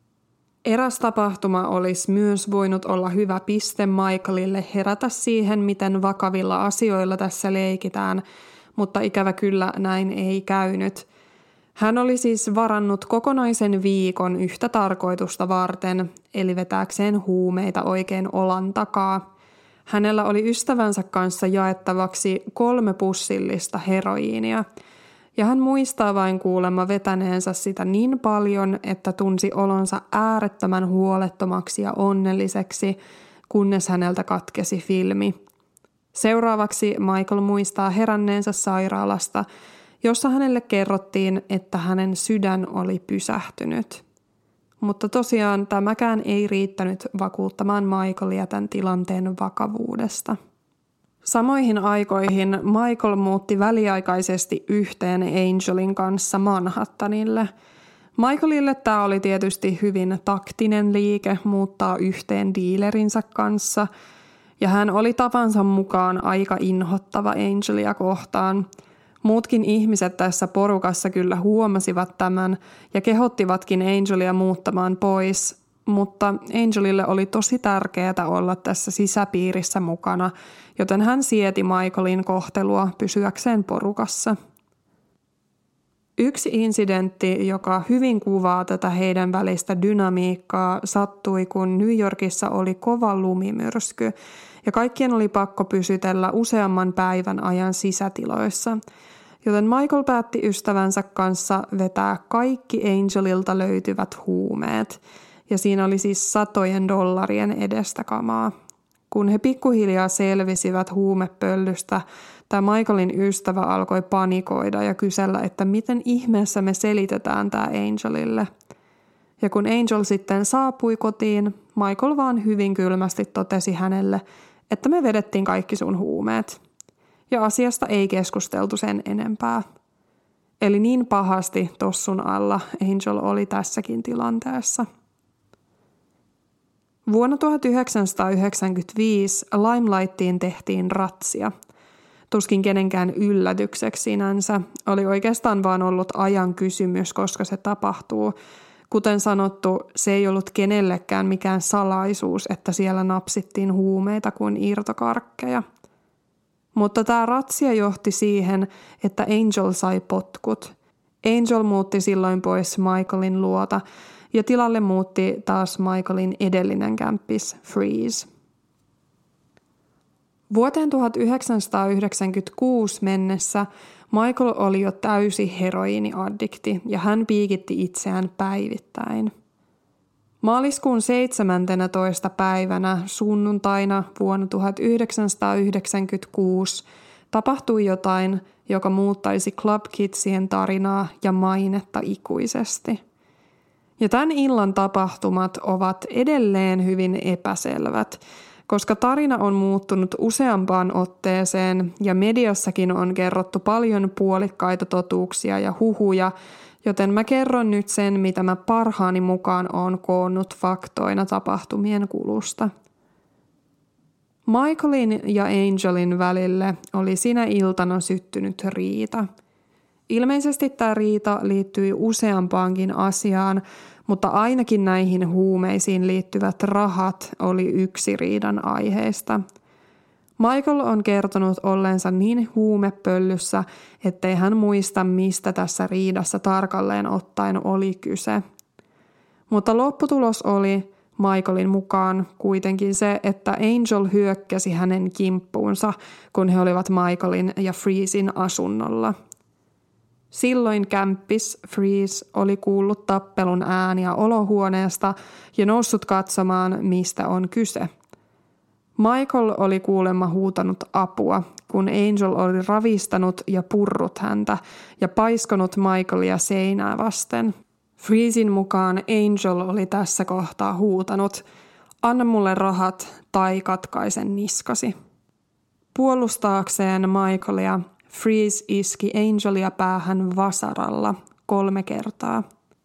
Eräs tapahtuma olisi myös voinut olla hyvä piste Michaelille herätä siihen, miten vakavilla asioilla tässä leikitään, mutta ikävä kyllä näin ei käynyt. Hän oli siis varannut kokonaisen viikon yhtä tarkoitusta varten, eli vetääkseen huumeita oikein olan takaa. Hänellä oli ystävänsä kanssa jaettavaksi kolme pussillista heroiinia, ja hän muistaa vain kuulemma vetäneensä sitä niin paljon, että tunsi olonsa äärettömän huolettomaksi ja onnelliseksi, kunnes häneltä katkesi filmi. Seuraavaksi Michael muistaa heränneensä sairaalasta, jossa hänelle kerrottiin, että hänen sydän oli pysähtynyt. mutta tosiaan tämäkään ei riittänyt vakuuttamaan Michaelia tämän tilanteen vakavuudesta. Samoihin aikoihin Michael muutti väliaikaisesti yhteen Angelin kanssa Manhattanille. Michaelille tämä oli tietysti hyvin taktinen liike muuttaa yhteen dealerinsä kanssa, ja hän oli tapansa mukaan aika inhottava Angelia kohtaan. Muutkin ihmiset tässä porukassa kyllä huomasivat tämän ja kehottivatkin Angelia muuttamaan pois, mutta Angelille oli tosi tärkeää olla tässä sisäpiirissä mukana, joten hän sieti Michaelin kohtelua pysyäkseen porukassa. Yksi incidentti, joka hyvin kuvaa tätä heidän välistä dynamiikkaa, sattui, kun New Yorkissa oli kova lumimyrsky ja kaikkien oli pakko pysytellä useamman päivän ajan sisätiloissa, joten Michael päätti ystävänsä kanssa vetää kaikki Angelilta löytyvät huumeet, ja siinä oli siis satojen dollarien edestä kamaa. Kun he pikkuhiljaa selvisivät huumepöllystä, tämä Michaelin ystävä alkoi panikoida ja kysellä, että miten ihmeessä me selitetään tämä Angelille. Ja kun Angel sitten saapui kotiin, Michael vaan hyvin kylmästi totesi hänelle, että me vedettiin kaikki sun huumeet. Ja asiasta ei keskusteltu sen enempää. Eli niin pahasti tossun alla Angel oli tässäkin tilanteessa. Vuonna tuhatyhdeksänsataayhdeksänkymmentäviisi Limelightiin tehtiin ratsia. Tuskin kenenkään yllätykseksi sinänsä. Oli oikeastaan vaan ollut ajan kysymys, koska se tapahtuu. Kuten sanottu, se ei ollut kenellekään mikään salaisuus, että siellä napsittiin huumeita kuin irtokarkkeja. Mutta tämä ratsia johti siihen, että Angel sai potkut. Angel muutti silloin pois Michaelin luota ja tilalle muutti taas Michaelin edellinen kämppis Freeze. Vuoteen tuhatyhdeksänsataayhdeksänkymmentäkuusi mennessä Michael oli jo täysi heroiiniaddikti ja hän piikitti itseään päivittäin. Maaliskuun seitsemäntenätoista päivänä sunnuntaina vuonna tuhatyhdeksänsataayhdeksänkymmentäkuusi tapahtui jotain, joka muuttaisi Club Kidsien tarinaa ja mainetta ikuisesti. Ja tämän illan tapahtumat ovat edelleen hyvin epäselvät, koska tarina on muuttunut useampaan otteeseen ja mediassakin on kerrottu paljon puolikkaita totuuksia ja huhuja, joten mä kerron nyt sen, mitä mä parhaani mukaan oon koonnut faktoina tapahtumien kulusta. Michaelin ja Angelin välille oli sinä iltana syttynyt riita. Ilmeisesti tämä riita liittyi useampaankin asiaan, mutta ainakin näihin huumeisiin liittyvät rahat oli yksi riidan aiheista. Michael on kertonut olleensa niin huumepöllyssä, ettei hän muista, mistä tässä riidassa tarkalleen ottaen oli kyse. Mutta lopputulos oli Michaelin mukaan kuitenkin se, että Angel hyökkäsi hänen kimppuunsa, kun he olivat Michaelin ja Freezin asunnolla. Silloin kämppis Freeze oli kuullut tappelun ääniä olohuoneesta ja noussut katsomaan, mistä on kyse. Michael oli kuulemma huutanut apua, kun Angel oli ravistanut ja purrut häntä ja paiskonut Michaelia seinää vasten. Freezin mukaan Angel oli tässä kohtaa huutanut, anna mulle rahat tai katkaisen niskasi. Puolustaakseen Michaelia Freeze iski Angelia päähän vasaralla kolme kertaa.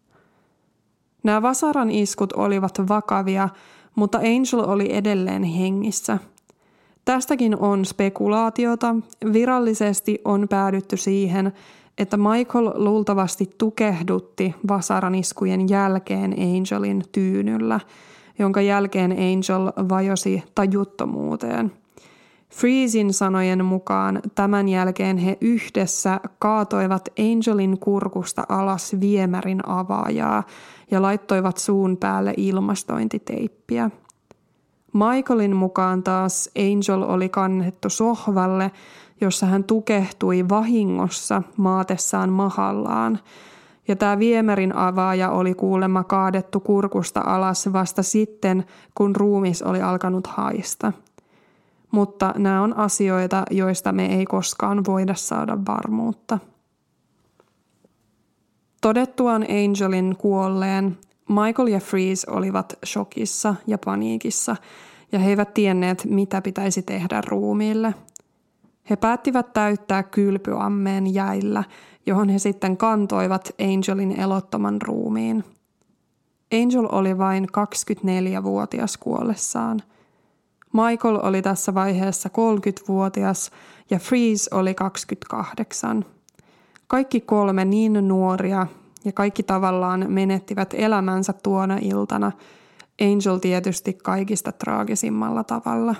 Nämä vasaran iskut olivat vakavia, mutta Angel oli edelleen hengissä. Tästäkin on spekulaatiota. Virallisesti on päädytty siihen, että Michael luultavasti tukehdutti vasaraniskujen jälkeen Angelin tyynyllä, jonka jälkeen Angel vajosi tajuttomuuteen. Freezin sanojen mukaan tämän jälkeen he yhdessä kaatoivat Angelin kurkusta alas viemärin avaajaa ja laittoivat suun päälle ilmastointiteippiä. Michaelin mukaan taas Angel oli kannettu sohvalle, jossa hän tukehtui vahingossa maatessaan mahallaan, ja tämä viemärin avaaja oli kuulemma kaadettu kurkusta alas vasta sitten, kun ruumis oli alkanut haista. Mutta nämä on asioita, joista me ei koskaan voida saada varmuutta. Todettuaan Angelin kuolleen, Michael ja Freeze olivat shokissa ja paniikissa, ja he eivät tienneet, mitä pitäisi tehdä ruumiille. He päättivät täyttää kylpyammeen jäillä, johon he sitten kantoivat Angelin elottoman ruumiin. Angel oli vain kaksikymmentäneljävuotias kuollessaan. Michael oli tässä vaiheessa kolmekymmentävuotias ja Freeze oli kaksikymmentäkahdeksan. Kaikki kolme niin nuoria ja kaikki tavallaan menettivät elämänsä tuona iltana. Angel tietysti kaikista traagisimmalla tavalla.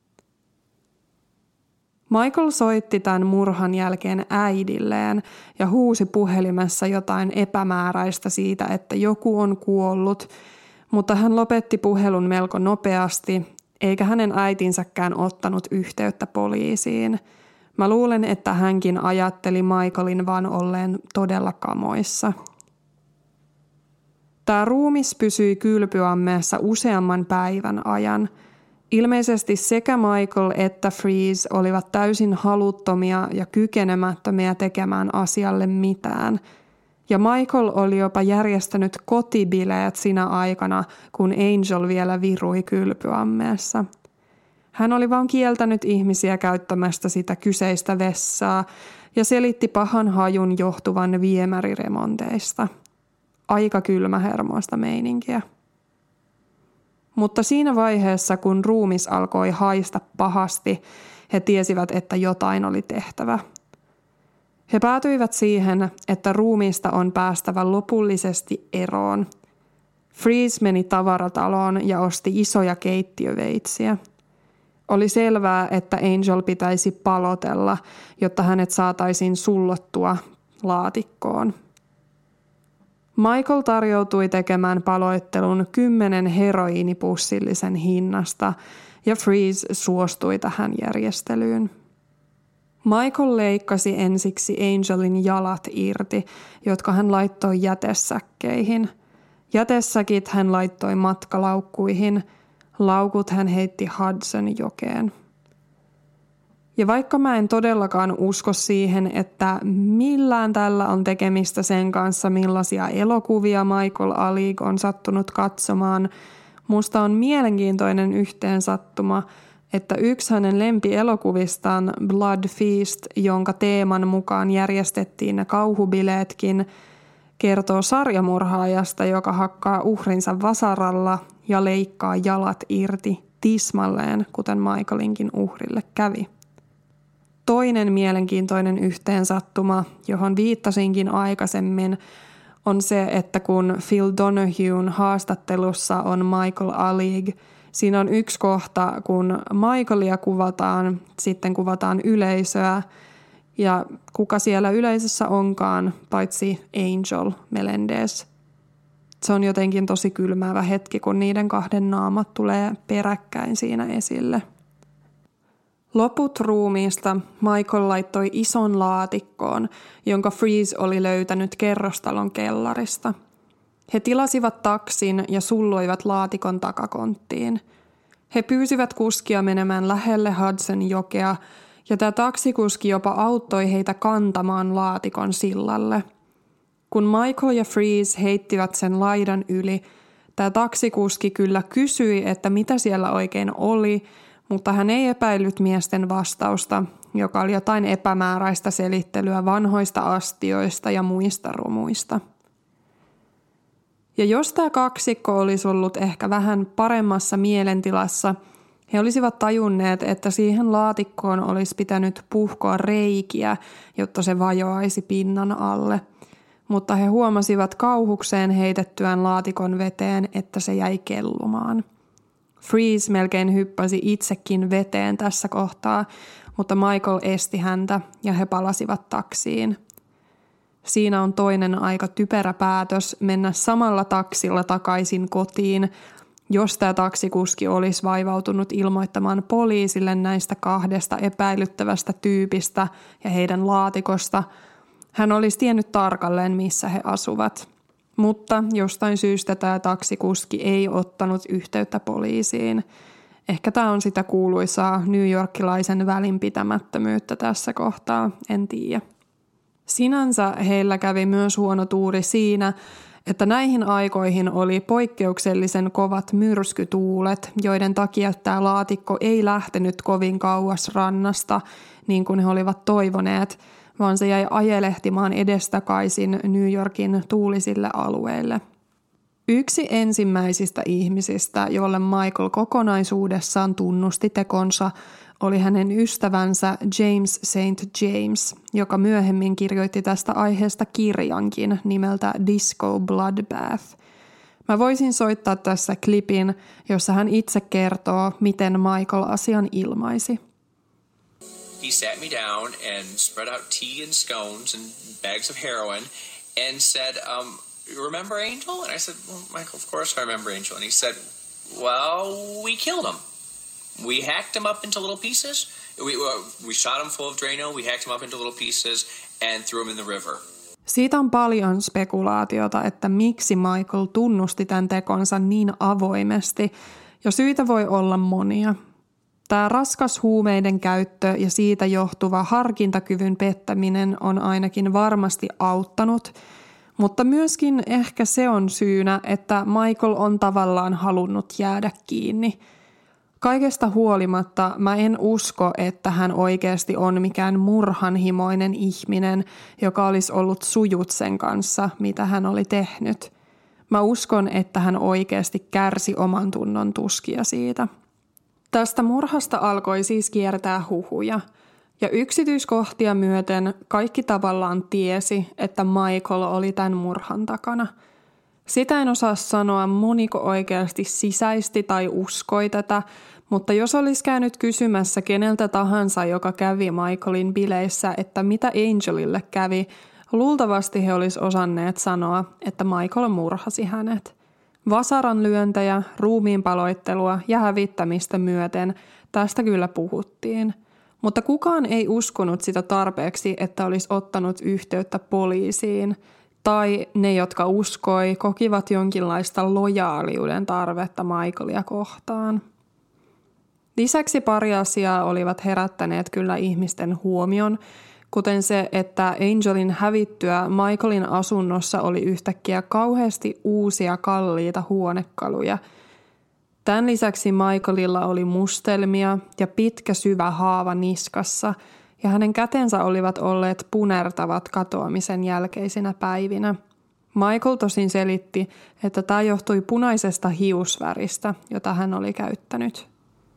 Michael soitti tämän murhan jälkeen äidilleen ja huusi puhelimessa jotain epämääräistä siitä, että joku on kuollut, mutta hän lopetti puhelun melko nopeasti, eikä hänen äitinsäkään ottanut yhteyttä poliisiin. Mä luulen, että hänkin ajatteli Michaelin vaan olleen todella kamoissa. Tämä ruumis pysyi kylpyammeessa useamman päivän ajan. Ilmeisesti sekä Michael että Freeze olivat täysin haluttomia ja kykenemättömiä tekemään asialle mitään. Ja Michael oli jopa järjestänyt kotibileet sinä aikana, kun Angel vielä virui kylpyammeessa. Hän oli vaan kieltänyt ihmisiä käyttämästä sitä kyseistä vessaa ja selitti pahan hajun johtuvan viemäriremonteista. Aika kylmähermoista meininkiä. Mutta siinä vaiheessa, kun ruumis alkoi haista pahasti, he tiesivät, että jotain oli tehtävä. He päätyivät siihen, että ruumiista on päästävä lopullisesti eroon. Freeze meni tavarataloon ja osti isoja keittiöveitsiä. Oli selvää, että Angel pitäisi palotella, jotta hänet saataisiin sullottua laatikkoon. Michael tarjoutui tekemään paloittelun kymmenen heroiinipussillisen hinnasta ja Freeze suostui tähän järjestelyyn. Michael leikkasi ensiksi Angelin jalat irti, jotka hän laittoi jätesäkkeihin. Jätesäkit hän laittoi matkalaukkuihin, laukut hän heitti Hudson jokeen. Ja vaikka mä en todellakaan usko siihen, että millään tällä on tekemistä sen kanssa, millaisia elokuvia Michael Alig on sattunut katsomaan, musta on mielenkiintoinen yhteensattuma, että yksi hänen lempielokuvistaan Blood Feast, jonka teeman mukaan järjestettiin ne kauhubileetkin, kertoo sarjamurhaajasta, joka hakkaa uhrinsa vasaralla ja leikkaa jalat irti tismalleen, kuten Michaelinkin uhrille kävi. Toinen mielenkiintoinen yhteensattuma, johon viittasinkin aikaisemmin, on se, että kun Phil Donohuen haastattelussa on Michael Alig, siinä on yksi kohta, kun Michaelia kuvataan, sitten kuvataan yleisöä, ja kuka siellä yleisössä onkaan, paitsi Angel Melendez. Se on jotenkin tosi kylmäävä hetki, kun niiden kahden naamat tulee peräkkäin siinä esille. Loput ruumiista Michael laittoi ison laatikkoon, jonka Freeze oli löytänyt kerrostalon kellarista. He tilasivat taksin ja sulloivat laatikon takakonttiin. He pyysivät kuskia menemään lähelle Hudson-jokea, ja tämä taksikuski jopa auttoi heitä kantamaan laatikon sillalle. Kun Michael ja Freeze heittivät sen laidan yli, tämä taksikuski kyllä kysyi, että mitä siellä oikein oli, mutta hän ei epäillyt miesten vastausta, joka oli jotain epämääräistä selittelyä vanhoista astioista ja muista rumuista. Ja jos tämä kaksikko olisi ollut ehkä vähän paremmassa mielentilassa, he olisivat tajunneet, että siihen laatikkoon olisi pitänyt puhkoa reikiä, jotta se vajoaisi pinnan alle. Mutta he huomasivat kauhukseen heitettyään laatikon veteen, että se jäi kellumaan. Freeze melkein hyppäsi itsekin veteen tässä kohtaa, mutta Michael esti häntä ja he palasivat taksiin. Siinä on toinen aika typerä päätös mennä samalla taksilla takaisin kotiin, jos tämä taksikuski olisi vaivautunut ilmoittamaan poliisille näistä kahdesta epäilyttävästä tyypistä ja heidän laatikosta. Hän olisi tiennyt tarkalleen, missä he asuvat. Mutta jostain syystä tämä taksikuski ei ottanut yhteyttä poliisiin. Ehkä tämä on sitä kuuluisaa newyorkilaisen välinpitämättömyyttä tässä kohtaa, en tiedä. Sinänsä heillä kävi myös huono tuuri siinä, että näihin aikoihin oli poikkeuksellisen kovat myrskytuulet, joiden takia tämä laatikko ei lähtenyt kovin kauas rannasta, niin kuin he olivat toivoneet, vaan se jäi ajelehtimaan edestakaisin New Yorkin tuulisille alueille. Yksi ensimmäisistä ihmisistä, jolle Michael kokonaisuudessaan tunnusti tekonsa, oli hänen ystävänsä James Saint James, joka myöhemmin kirjoitti tästä aiheesta kirjankin nimeltä Disco Bloodbath. Mä voisin soittaa tässä klipin, jossa hän itse kertoo, miten Michael asian ilmaisi. He sat me down and spread out tea and scones and bags of heroin and said, um, remember Angel? And I said, well, Michael, of course I remember Angel. And he said, well, we killed him. We hacked him up into little pieces. We, uh, we shot him full of Drano. We hacked him up into little pieces and threw him in the river. Siitä on paljon spekulaatiota, että miksi Michael tunnusti tämän tekonsa niin avoimesti, ja syitä voi olla monia. Tämä raskas huumeiden käyttö ja siitä johtuva harkintakyvyn pettäminen on ainakin varmasti auttanut, mutta myöskin ehkä se on syynä, että Michael on tavallaan halunnut jäädä kiinni. Kaikesta huolimatta mä en usko, että hän oikeasti on mikään murhanhimoinen ihminen, joka olisi ollut sujut sen kanssa, mitä hän oli tehnyt. Mä uskon, että hän oikeasti kärsi oman tunnon tuskia siitä. Tästä murhasta alkoi siis kiertää huhuja, ja yksityiskohtia myöten kaikki tavallaan tiesi, että Michael oli tämän murhan takana. Sitä en osaa sanoa, moniko oikeasti sisäisti tai uskoi tätä, mutta jos olisi käynyt kysymässä keneltä tahansa, joka kävi Michaelin bileissä, että mitä Angelille kävi, luultavasti he olisi osanneet sanoa, että Michael murhasi hänet. Vasaran lyöntejä, ruumiinpaloittelua ja hävittämistä myöten tästä kyllä puhuttiin, mutta kukaan ei uskonut sitä tarpeeksi, että olisi ottanut yhteyttä poliisiin, tai ne, jotka uskoi, kokivat jonkinlaista lojaaliuden tarvetta Michaelia kohtaan. Lisäksi pari asiaa olivat herättäneet kyllä ihmisten huomion, kuten se, että Angelin hävittyä Michaelin asunnossa oli yhtäkkiä kauheasti uusia kalliita huonekaluja. Tämän lisäksi Michaelilla oli mustelmia ja pitkä syvä haava niskassa, ja hänen kätensä olivat olleet punertavat katoamisen jälkeisinä päivinä. Michael tosin selitti, että tämä johtui punaisesta hiusväristä, jota hän oli käyttänyt.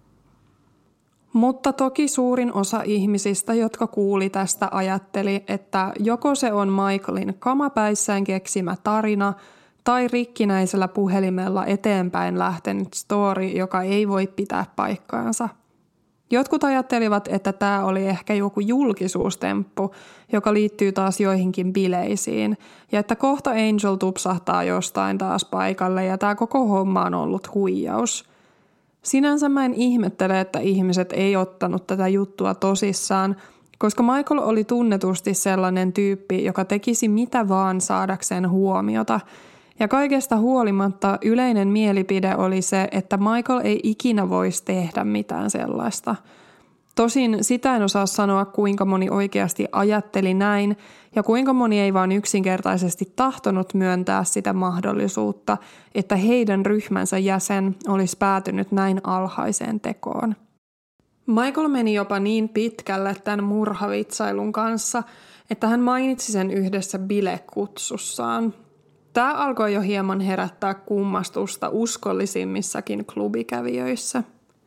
Mutta toki suurin osa ihmisistä, jotka kuuli tästä, ajatteli, että joko se on Michaelin kamapäissään keksimä tarina tai rikkinäisellä puhelimella eteenpäin lähtenyt story, joka ei voi pitää paikkaansa. Jotkut ajattelivat, että tämä oli ehkä joku julkisuustemppu, joka liittyy taas joihinkin bileisiin, ja että kohta Angel tupsahtaa jostain taas paikalle ja tämä koko homma on ollut huijaus. Sinänsä mä en ihmettele, että ihmiset ei ottanut tätä juttua tosissaan, koska Michael oli tunnetusti sellainen tyyppi, joka tekisi mitä vaan saadakseen huomiota. Ja kaikesta huolimatta yleinen mielipide oli se, että Michael ei ikinä voisi tehdä mitään sellaista. Tosin sitä en osaa sanoa, kuinka moni oikeasti ajatteli näin ja kuinka moni ei vaan yksinkertaisesti tahtonut myöntää sitä mahdollisuutta, että heidän ryhmänsä jäsen olisi päätynyt näin alhaiseen tekoon. Michael meni jopa niin pitkälle tämän murhavitsailun kanssa, että hän mainitsi sen yhdessä bilekutsussaan. Tämä alkoi jo hieman herättää kummastusta uskollisimmissakin klubikävijöissä.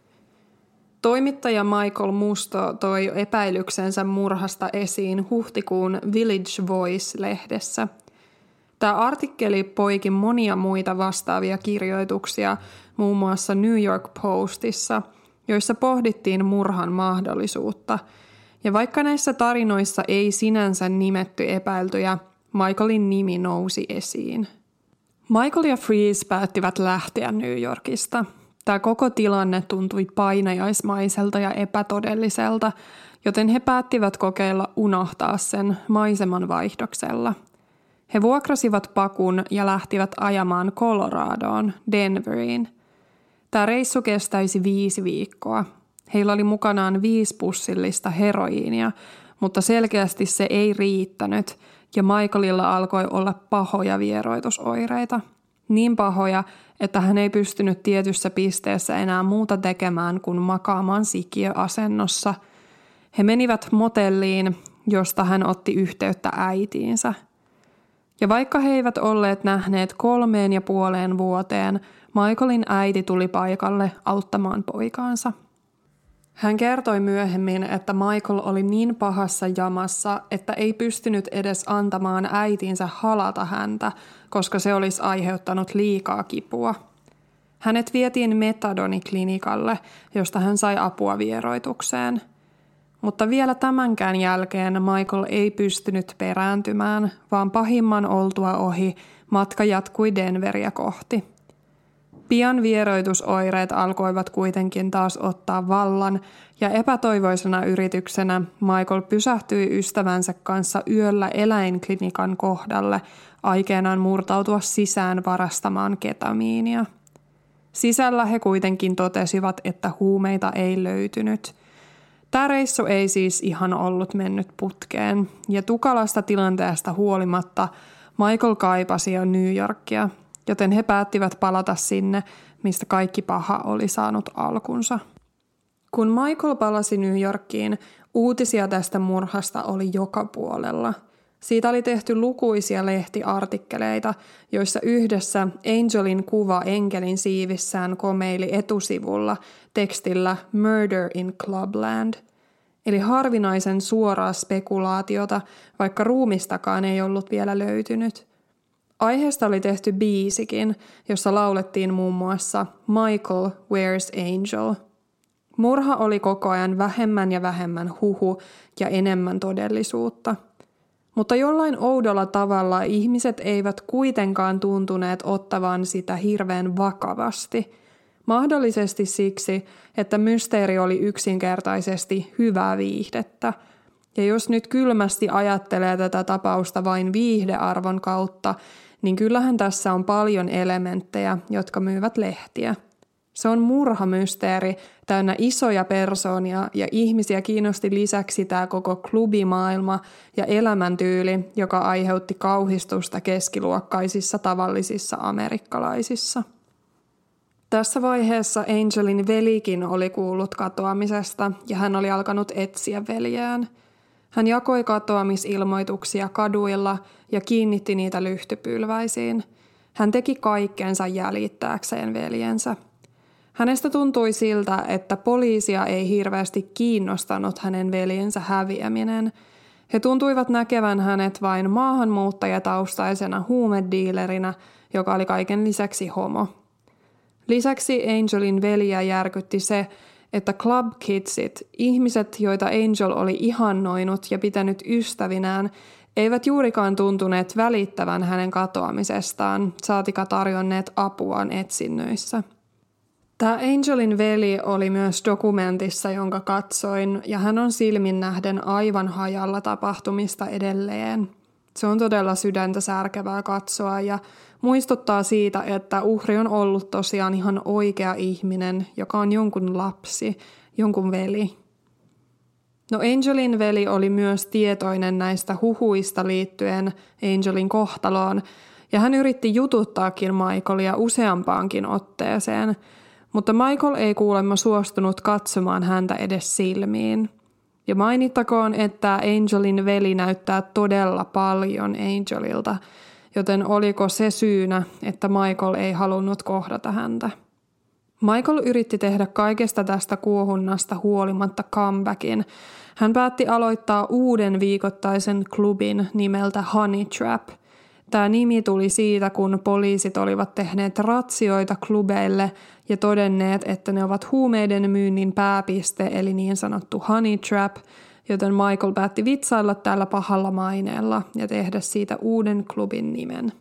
Toimittaja Michael Musto toi epäilyksensä murhasta esiin huhtikuun Village Voice-lehdessä. Tämä artikkeli poiki monia muita vastaavia kirjoituksia, muun muassa New York Postissa, joissa pohdittiin murhan mahdollisuutta. Ja vaikka näissä tarinoissa ei sinänsä nimetty epäiltyjä, Michaelin nimi nousi esiin. Michael ja Freeze päättivät lähteä New Yorkista. Tämä koko tilanne tuntui painajaismaiselta ja epätodelliselta, joten he päättivät kokeilla unohtaa sen maiseman vaihdoksella. He vuokrasivat pakun ja lähtivät ajamaan Coloradoon, Denveriin. Tämä reissu kestäisi viisi viikkoa. Heillä oli mukanaan viisi pussillista heroiinia, mutta selkeästi se ei riittänyt, ja Michaelilla alkoi olla pahoja vieroitusoireita. Niin pahoja, että hän ei pystynyt tietyssä pisteessä enää muuta tekemään kuin makaamaan sikiöasennossa. He menivät motelliin, josta hän otti yhteyttä äitiinsä. Ja vaikka he eivät olleet nähneet kolmeen ja puoleen vuoteen, Michaelin äiti tuli paikalle auttamaan poikaansa. Hän kertoi myöhemmin, että Michael oli niin pahassa jamassa, että ei pystynyt edes antamaan äitinsä halata häntä, koska se olisi aiheuttanut liikaa kipua. Hänet vietiin metadoniklinikalle, josta hän sai apua vieroitukseen. Mutta vielä tämänkään jälkeen Michael ei pystynyt perääntymään, vaan pahimman oltua ohi matka jatkui Denveriä kohti. Pian vieroitusoireet alkoivat kuitenkin taas ottaa vallan ja epätoivoisena yrityksenä Michael pysähtyi ystävänsä kanssa yöllä eläinklinikan kohdalle aikeenaan murtautua sisään varastamaan ketamiinia. Sisällä he kuitenkin totesivat, että huumeita ei löytynyt. Tämä reissu ei siis ihan ollut mennyt putkeen ja tukalasta tilanteesta huolimatta Michael kaipasi jo New Yorkia, joten he päättivät palata sinne, mistä kaikki paha oli saanut alkunsa. Kun Michael palasi New Yorkiin, uutisia tästä murhasta oli joka puolella. Siitä oli tehty lukuisia lehtiartikkeleita, joissa yhdessä Angelin kuva enkelin siivissään komeili etusivulla tekstillä Murder in Clubland, eli harvinaisen suoraa spekulaatiota, vaikka ruumistakaan ei ollut vielä löytynyt. Aiheesta oli tehty biisikin, jossa laulettiin muun muassa Michael, Where's Angel? Murha oli koko ajan vähemmän ja vähemmän huhu ja enemmän todellisuutta. Mutta jollain oudolla tavalla ihmiset eivät kuitenkaan tuntuneet ottavan sitä hirveän vakavasti. Mahdollisesti siksi, että mysteeri oli yksinkertaisesti hyvää viihdettä. Ja jos nyt kylmästi ajattelee tätä tapausta vain viihdearvon kautta, niin kyllähän tässä on paljon elementtejä, jotka myyvät lehtiä. Se on murhamysteeri, täynnä isoja persoonia ja ihmisiä kiinnosti lisäksi tämä koko klubimaailma ja elämäntyyli, joka aiheutti kauhistusta keskiluokkaisissa tavallisissa amerikkalaisissa. Tässä vaiheessa Angelin velikin oli kuullut katoamisesta ja hän oli alkanut etsiä veljeään. Hän jakoi katoamisilmoituksia kaduilla ja kiinnitti niitä lyhtypylväisiin. Hän teki kaikkensa jäljittääkseen veljensä. Hänestä tuntui siltä, että poliisia ei hirveästi kiinnostanut hänen veljensä häviäminen. He tuntuivat näkevän hänet vain maahanmuuttajataustaisena huumediilerinä, joka oli kaiken lisäksi homo. Lisäksi Angelin veliä järkytti se, että Club Kidsit, ihmiset, joita Angel oli ihannoinut ja pitänyt ystävinään, eivät juurikaan tuntuneet välittävän hänen katoamisestaan, saatika tarjonneet apuaan etsinnöissä. Tämä Angelin veli oli myös dokumentissa, jonka katsoin, ja hän on silmin nähden aivan hajalla tapahtumista edelleen. Se on todella sydäntä särkevää katsoa ja muistuttaa siitä, että uhri on ollut tosiaan ihan oikea ihminen, joka on jonkun lapsi, jonkun veli. No Angelin veli oli myös tietoinen näistä huhuista liittyen Angelin kohtaloon, ja hän yritti jututtaakin Michaelia useampaankin otteeseen, mutta Michael ei kuulemma suostunut katsomaan häntä edes silmiin. Ja mainittakoon, että Angelin veli näyttää todella paljon Angelilta, joten oliko se syynä, että Michael ei halunnut kohdata häntä. Michael yritti tehdä kaikesta tästä kuohunnasta huolimatta comebackin. Hän päätti aloittaa uuden viikoittaisen klubin nimeltä Honey Trap. Tämä nimi tuli siitä, kun poliisit olivat tehneet ratsioita klubeille ja todenneet, että ne ovat huumeiden myynnin pääpiste, eli niin sanottu Honey Trap, joten Michael päätti vitsailla tällä pahalla maineella ja tehdä siitä uuden klubin nimen.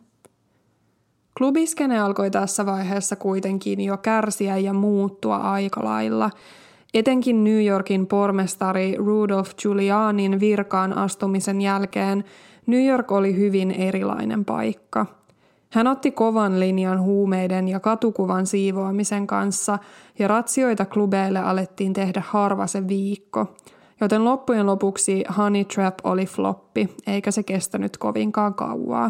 Klubiskene alkoi tässä vaiheessa kuitenkin jo kärsiä ja muuttua aika lailla. Etenkin New Yorkin pormestari Rudolph Giulianin virkaan astumisen jälkeen New York oli hyvin erilainen paikka. Hän otti kovan linjan huumeiden ja katukuvan siivoamisen kanssa ja ratsioita klubeille alettiin tehdä harva se viikko, joten loppujen lopuksi Honey Trap oli floppi, eikä se kestänyt kovinkaan kauaa.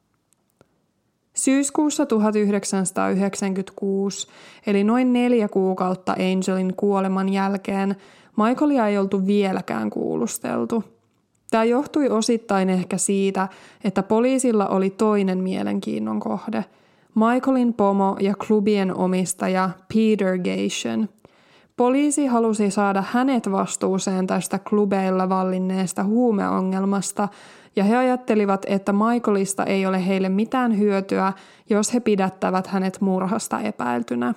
Syyskuussa tuhatyhdeksänsataayhdeksänkymmentäkuusi, eli noin neljä kuukautta Angelin kuoleman jälkeen, Michaelia ei oltu vieläkään kuulusteltu. Tämä johtui osittain ehkä siitä, että poliisilla oli toinen mielenkiinnon kohde, Michaelin pomo ja klubien omistaja Peter Gatien. Poliisi halusi saada hänet vastuuseen tästä klubeilla vallinneesta huumeongelmasta, ja he ajattelivat, että Michaelista ei ole heille mitään hyötyä, jos he pidättävät hänet murhasta epäiltynä.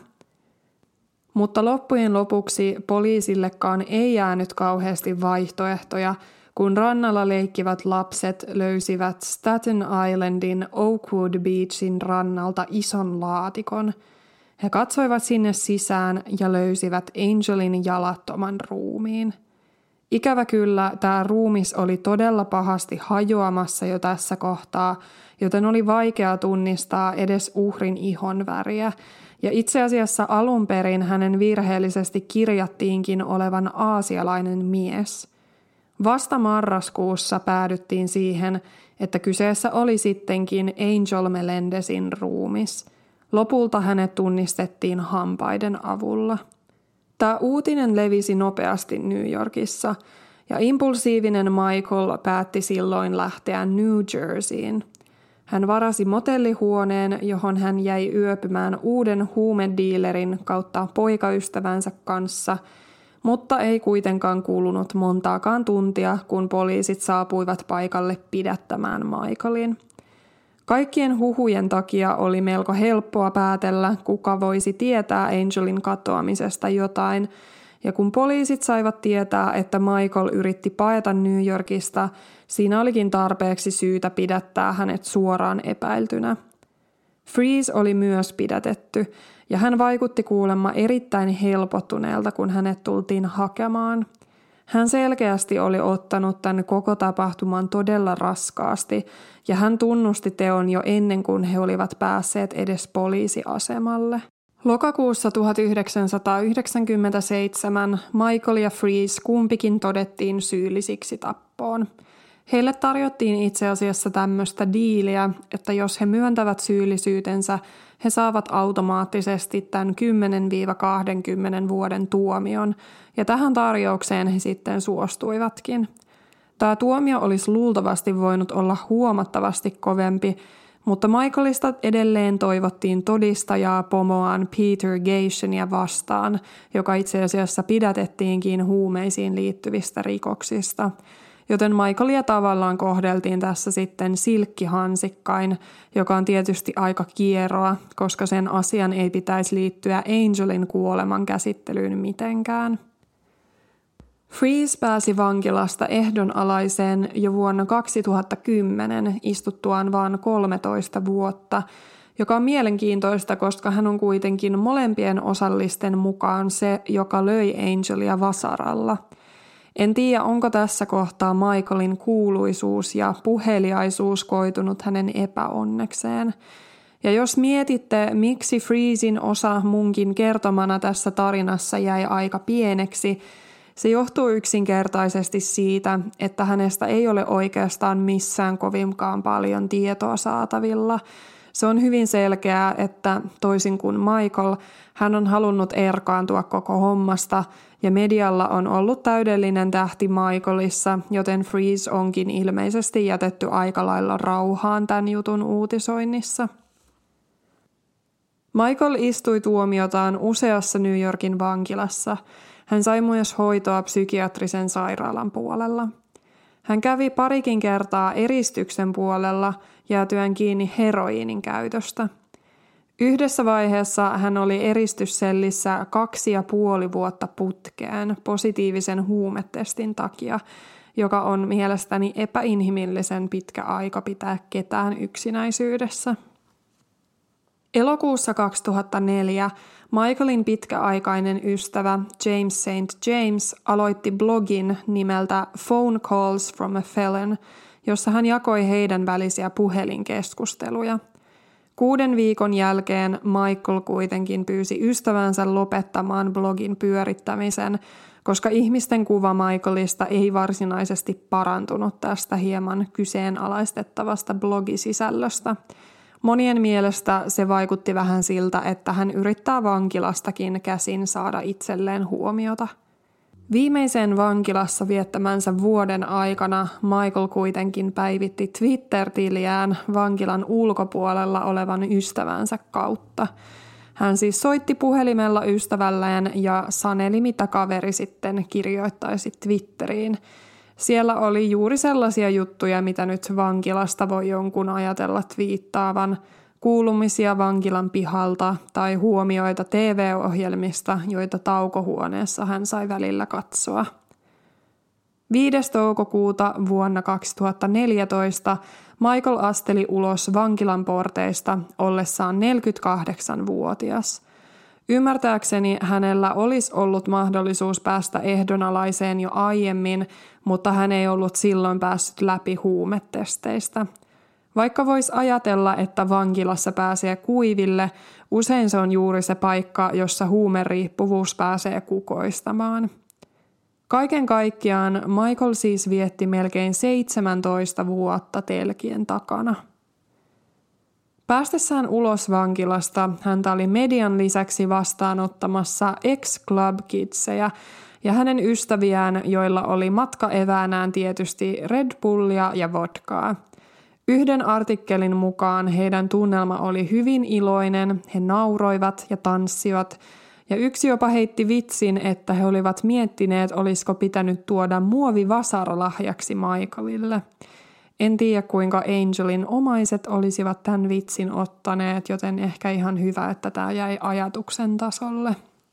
Mutta loppujen lopuksi poliisillekaan ei jäänyt kauheasti vaihtoehtoja, kun rannalla leikkivät lapset löysivät Staten Islandin Oakwood Beachin rannalta ison laatikon. He katsoivat sinne sisään ja löysivät Angelin jalattoman ruumiin. Ikävä kyllä, tämä ruumis oli todella pahasti hajoamassa jo tässä kohtaa, joten oli vaikea tunnistaa edes uhrin ihon väriä, ja itse asiassa alun perin hänen virheellisesti kirjattiinkin olevan aasialainen mies. Vasta marraskuussa päädyttiin siihen, että kyseessä oli sittenkin Angel Melendezin ruumis. Lopulta hänet tunnistettiin hampaiden avulla. Tämä uutinen levisi nopeasti New Yorkissa, ja impulsiivinen Michael päätti silloin lähteä New Jerseyin. Hän varasi motellihuoneen, johon hän jäi yöpymään uuden huumediilerin kautta poikaystävänsä kanssa, mutta ei kuitenkaan kulunut montaakaan tuntia, kun poliisit saapuivat paikalle pidättämään Michaelin. Kaikkien huhujen takia oli melko helppoa päätellä, kuka voisi tietää Angelin katoamisesta jotain, ja kun poliisit saivat tietää, että Michael yritti paeta New Yorkista, siinä olikin tarpeeksi syytä pidättää hänet suoraan epäiltynä. Freeze oli myös pidätetty, ja hän vaikutti kuulemma erittäin helpottuneelta, kun hänet tultiin hakemaan. Hän selkeästi oli ottanut tämän koko tapahtuman todella raskaasti, ja hän tunnusti teon jo ennen kuin he olivat päässeet edes poliisiasemalle. Lokakuussa tuhatyhdeksänsataayhdeksänkymmentäseitsemän Michael ja Freeze kumpikin todettiin syyllisiksi tappoon. Heille tarjottiin itse asiassa tämmöistä diiliä, että jos he myöntävät syyllisyytensä, he saavat automaattisesti tämän kymmenen kaksikymmentä vuoden tuomion, ja tähän tarjoukseen he sitten suostuivatkin. Tämä tuomio olisi luultavasti voinut olla huomattavasti kovempi, mutta Michaelista edelleen toivottiin todistajaa pomoaan Peter Gatienia vastaan, joka itse asiassa pidätettiinkin huumeisiin liittyvistä rikoksista. Joten Michaelia tavallaan kohdeltiin tässä sitten silkkihansikkain, joka on tietysti aika kieroa, koska sen asian ei pitäisi liittyä Angelin kuoleman käsittelyyn mitenkään. Freeze pääsi vankilasta ehdonalaiseen jo vuonna kaksituhattakymmenen istuttuaan vain kolmetoista vuotta, joka on mielenkiintoista, koska hän on kuitenkin molempien osallisten mukaan se, joka löi Angelia vasaralla. En tiedä, onko tässä kohtaa Michaelin kuuluisuus ja puheliaisuus koitunut hänen epäonnekseen. Ja jos mietitte, miksi Freezin osa munkin kertomana tässä tarinassa jäi aika pieneksi, se johtuu yksinkertaisesti siitä, että hänestä ei ole oikeastaan missään kovinkaan paljon tietoa saatavilla. Se on hyvin selkeää, että toisin kuin Michael, hän on halunnut erkaantua koko hommasta ja medialla on ollut täydellinen tähti Michaelissa, joten Freeze onkin ilmeisesti jätetty aika lailla rauhaan tämän jutun uutisoinnissa. Michael istui tuomiotaan useassa New Yorkin vankilassa. Hän sai myös hoitoa psykiatrisen sairaalan puolella. Hän kävi parikin kertaa eristyksen puolella jäätyään kiinni heroiinin käytöstä. Yhdessä vaiheessa hän oli eristyssellissä kaksi ja puoli vuotta putkeen positiivisen huumetestin takia, joka on mielestäni epäinhimillisen pitkä aika pitää ketään yksinäisyydessä. Elokuussa kaksituhattaneljä Michaelin pitkäaikainen ystävä James Saint James aloitti blogin nimeltä Phone Calls from a Felon, jossa hän jakoi heidän välisiä puhelinkeskusteluja. Kuuden viikon jälkeen Michael kuitenkin pyysi ystävänsä lopettamaan blogin pyörittämisen, koska ihmisten kuva Michaelista ei varsinaisesti parantunut tästä hieman kyseenalaistettavasta blogisisällöstä. Monien mielestä se vaikutti vähän siltä, että hän yrittää vankilastakin käsin saada itselleen huomiota. Viimeisen vankilassa viettämänsä vuoden aikana Michael kuitenkin päivitti Twitter-tiliään vankilan ulkopuolella olevan ystävänsä kautta. Hän siis soitti puhelimella ystävälleen ja saneli, mitä kaveri sitten kirjoittaisi Twitteriin. Siellä oli juuri sellaisia juttuja, mitä nyt vankilasta voi jonkun ajatella twiittaavan, kuulumisia vankilan pihalta tai huomioita T V-ohjelmista, joita taukohuoneessa hän sai välillä katsoa. viides toukokuuta vuonna kaksituhattaneljätoista Michael asteli ulos vankilan porteista ollessaan neljäkymmentäkahdeksanvuotias. Ymmärtääkseni hänellä olisi ollut mahdollisuus päästä ehdonalaiseen jo aiemmin, mutta hän ei ollut silloin päässyt läpi huumetesteistä. Vaikka voisi ajatella, että vankilassa pääsee kuiville, usein se on juuri se paikka, jossa huumeriippuvuus pääsee kukoistamaan. Kaiken kaikkiaan Michael siis vietti melkein seitsemäntoista vuotta telkien takana. Päästessään ulos vankilasta häntä oli median lisäksi vastaanottamassa ex-Club Kidsejä ja hänen ystäviään, joilla oli matkaeväänään tietysti Red Bullia ja vodkaa. Yhden artikkelin mukaan heidän tunnelma oli hyvin iloinen, he nauroivat ja tanssivat, ja yksi jopa heitti vitsin, että he olivat miettineet, olisiko pitänyt tuoda muovivasara lahjaksi Michaelille. En tiedä, kuinka Angelin omaiset olisivat tämän vitsin ottaneet, joten ehkä ihan hyvä, että tämä jäi ajatuksen tasolle.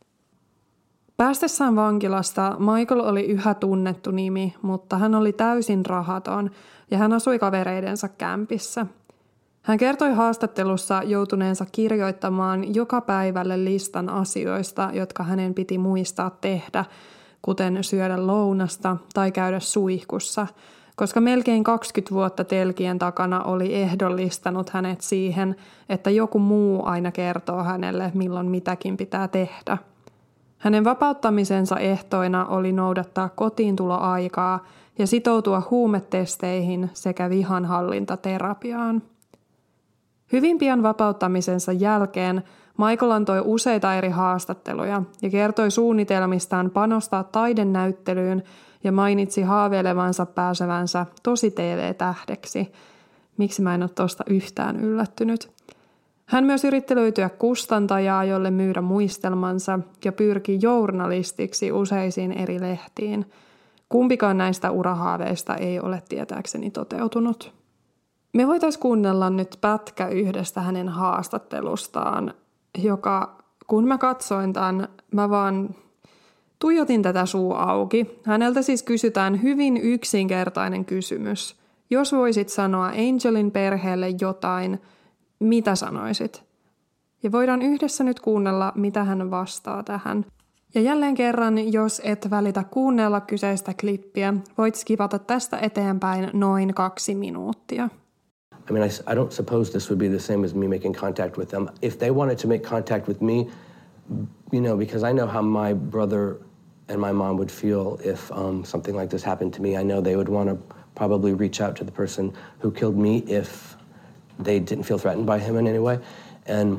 Päästessään vankilasta Michael oli yhä tunnettu nimi, mutta hän oli täysin rahaton ja hän asui kavereidensa kämpissä. Hän kertoi haastattelussa joutuneensa kirjoittamaan joka päivälle listan asioista, jotka hänen piti muistaa tehdä, kuten syödä lounasta tai käydä suihkussa, koska melkein kaksikymmentä vuotta telkien takana oli ehdollistanut hänet siihen, että joku muu aina kertoo hänelle, milloin mitäkin pitää tehdä. Hänen vapauttamisensa ehtoina oli noudattaa kotiintuloaikaa ja sitoutua huumetesteihin sekä vihanhallintaterapiaan. Hyvin pian vapauttamisensa jälkeen Michael antoi useita eri haastatteluja ja kertoi suunnitelmistaan panostaa taidenäyttelyyn ja mainitsi haaveilevansa pääsevänsä tosi T V-tähdeksi. Miksi mä en ole tosta yhtään yllättynyt? Hän myös yritti löytyä kustantajaa, jolle myydä muistelmansa ja pyrki journalistiksi useisiin eri lehtiin. Kumpikaan näistä urahaaveista ei ole tietääkseni toteutunut. Me voitaisiin kuunnella nyt pätkä yhdestä hänen haastattelustaan, joka kun mä katsoin tämän, mä vaan tuijotin tätä suu auki. Häneltä siis kysytään hyvin yksinkertainen kysymys. Jos voisit sanoa Angelin perheelle jotain, mitä sanoisit? Ja voidaan yhdessä nyt kuunnella, mitä hän vastaa tähän. Ja jälleen kerran, jos et välitä kuunnella kyseistä klippiä, voit skipata tästä eteenpäin noin kaksi minuuttia. I mean, I, I don't suppose this would be the same as me making contact with them. If they wanted to make contact with me, you know, because I know how my brother and my mom would feel if um, something like this happened to me. I know they would want to probably reach out to the person who killed me if they didn't feel threatened by him in any way. And,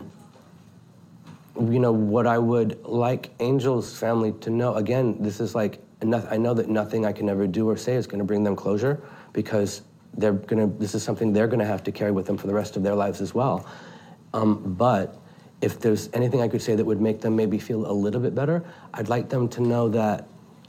you know, what I would like Angel's family to know, again, this is like, I know that nothing I can ever do or say is going to bring them closure because they're gonna, this is something they're going to have to carry with them for the rest of their lives as well. Um, but if there's anything I could say that would make them maybe feel a little bit better, I'd like them to know that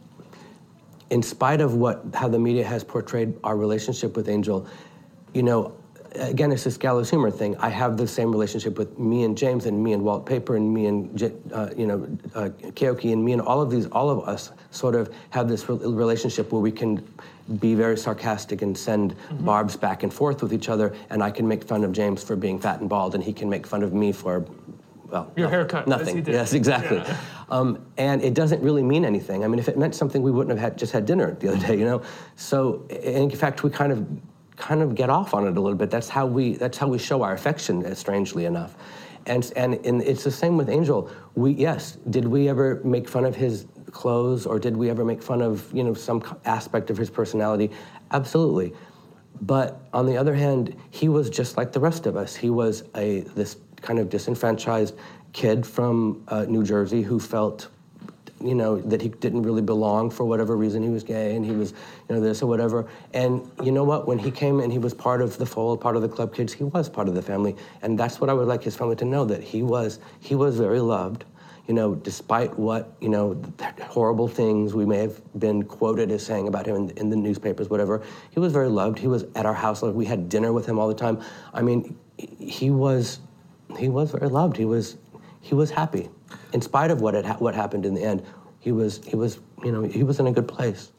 in spite of what, how the media has portrayed our relationship with Angel, you know, again, it's this gallows humor thing. I have the same relationship with me and James and me and Walt Paper and me and, uh, you know, uh, Keoki and me and all of these, all of us sort of have this re- relationship where we can be very sarcastic and send mm-hmm. barbs back and forth with each other, and I can make fun of James for being fat and bald, and he can make fun of me for, well, your no, haircut. Nothing. Yes, yes exactly. Yeah. Um, and it doesn't really mean anything. I mean, if it meant something, we wouldn't have had, just had dinner the other day, you know. So, in fact, we kind of. kind of get off on it a little bit. That's how we that's how we show our affection, strangely enough. And and, and it's the same with Angel. We yes, did we ever make fun of his clothes or did we ever make fun of, you know, some aspect of his personality? Absolutely. But on the other hand, he was just like the rest of us. He was a this kind of disenfranchised kid from uh, New Jersey who felt, you know, that he didn't really belong for whatever reason. He was gay and he was, you know, this or whatever. And you know what? When he came and he was part of the fold, part of the Club Kids, he was part of the family. And that's what I would like his family to know, that he was he was very loved, you know, despite what, you know, horrible things we may have been quoted as saying about him in, in the newspapers, whatever. He was very loved. He was at our house. We had dinner with him all the time. I mean, he was he was very loved. He was he was happy. In spite of what had ha- what happened in the end, he was he was you know he was in a good place.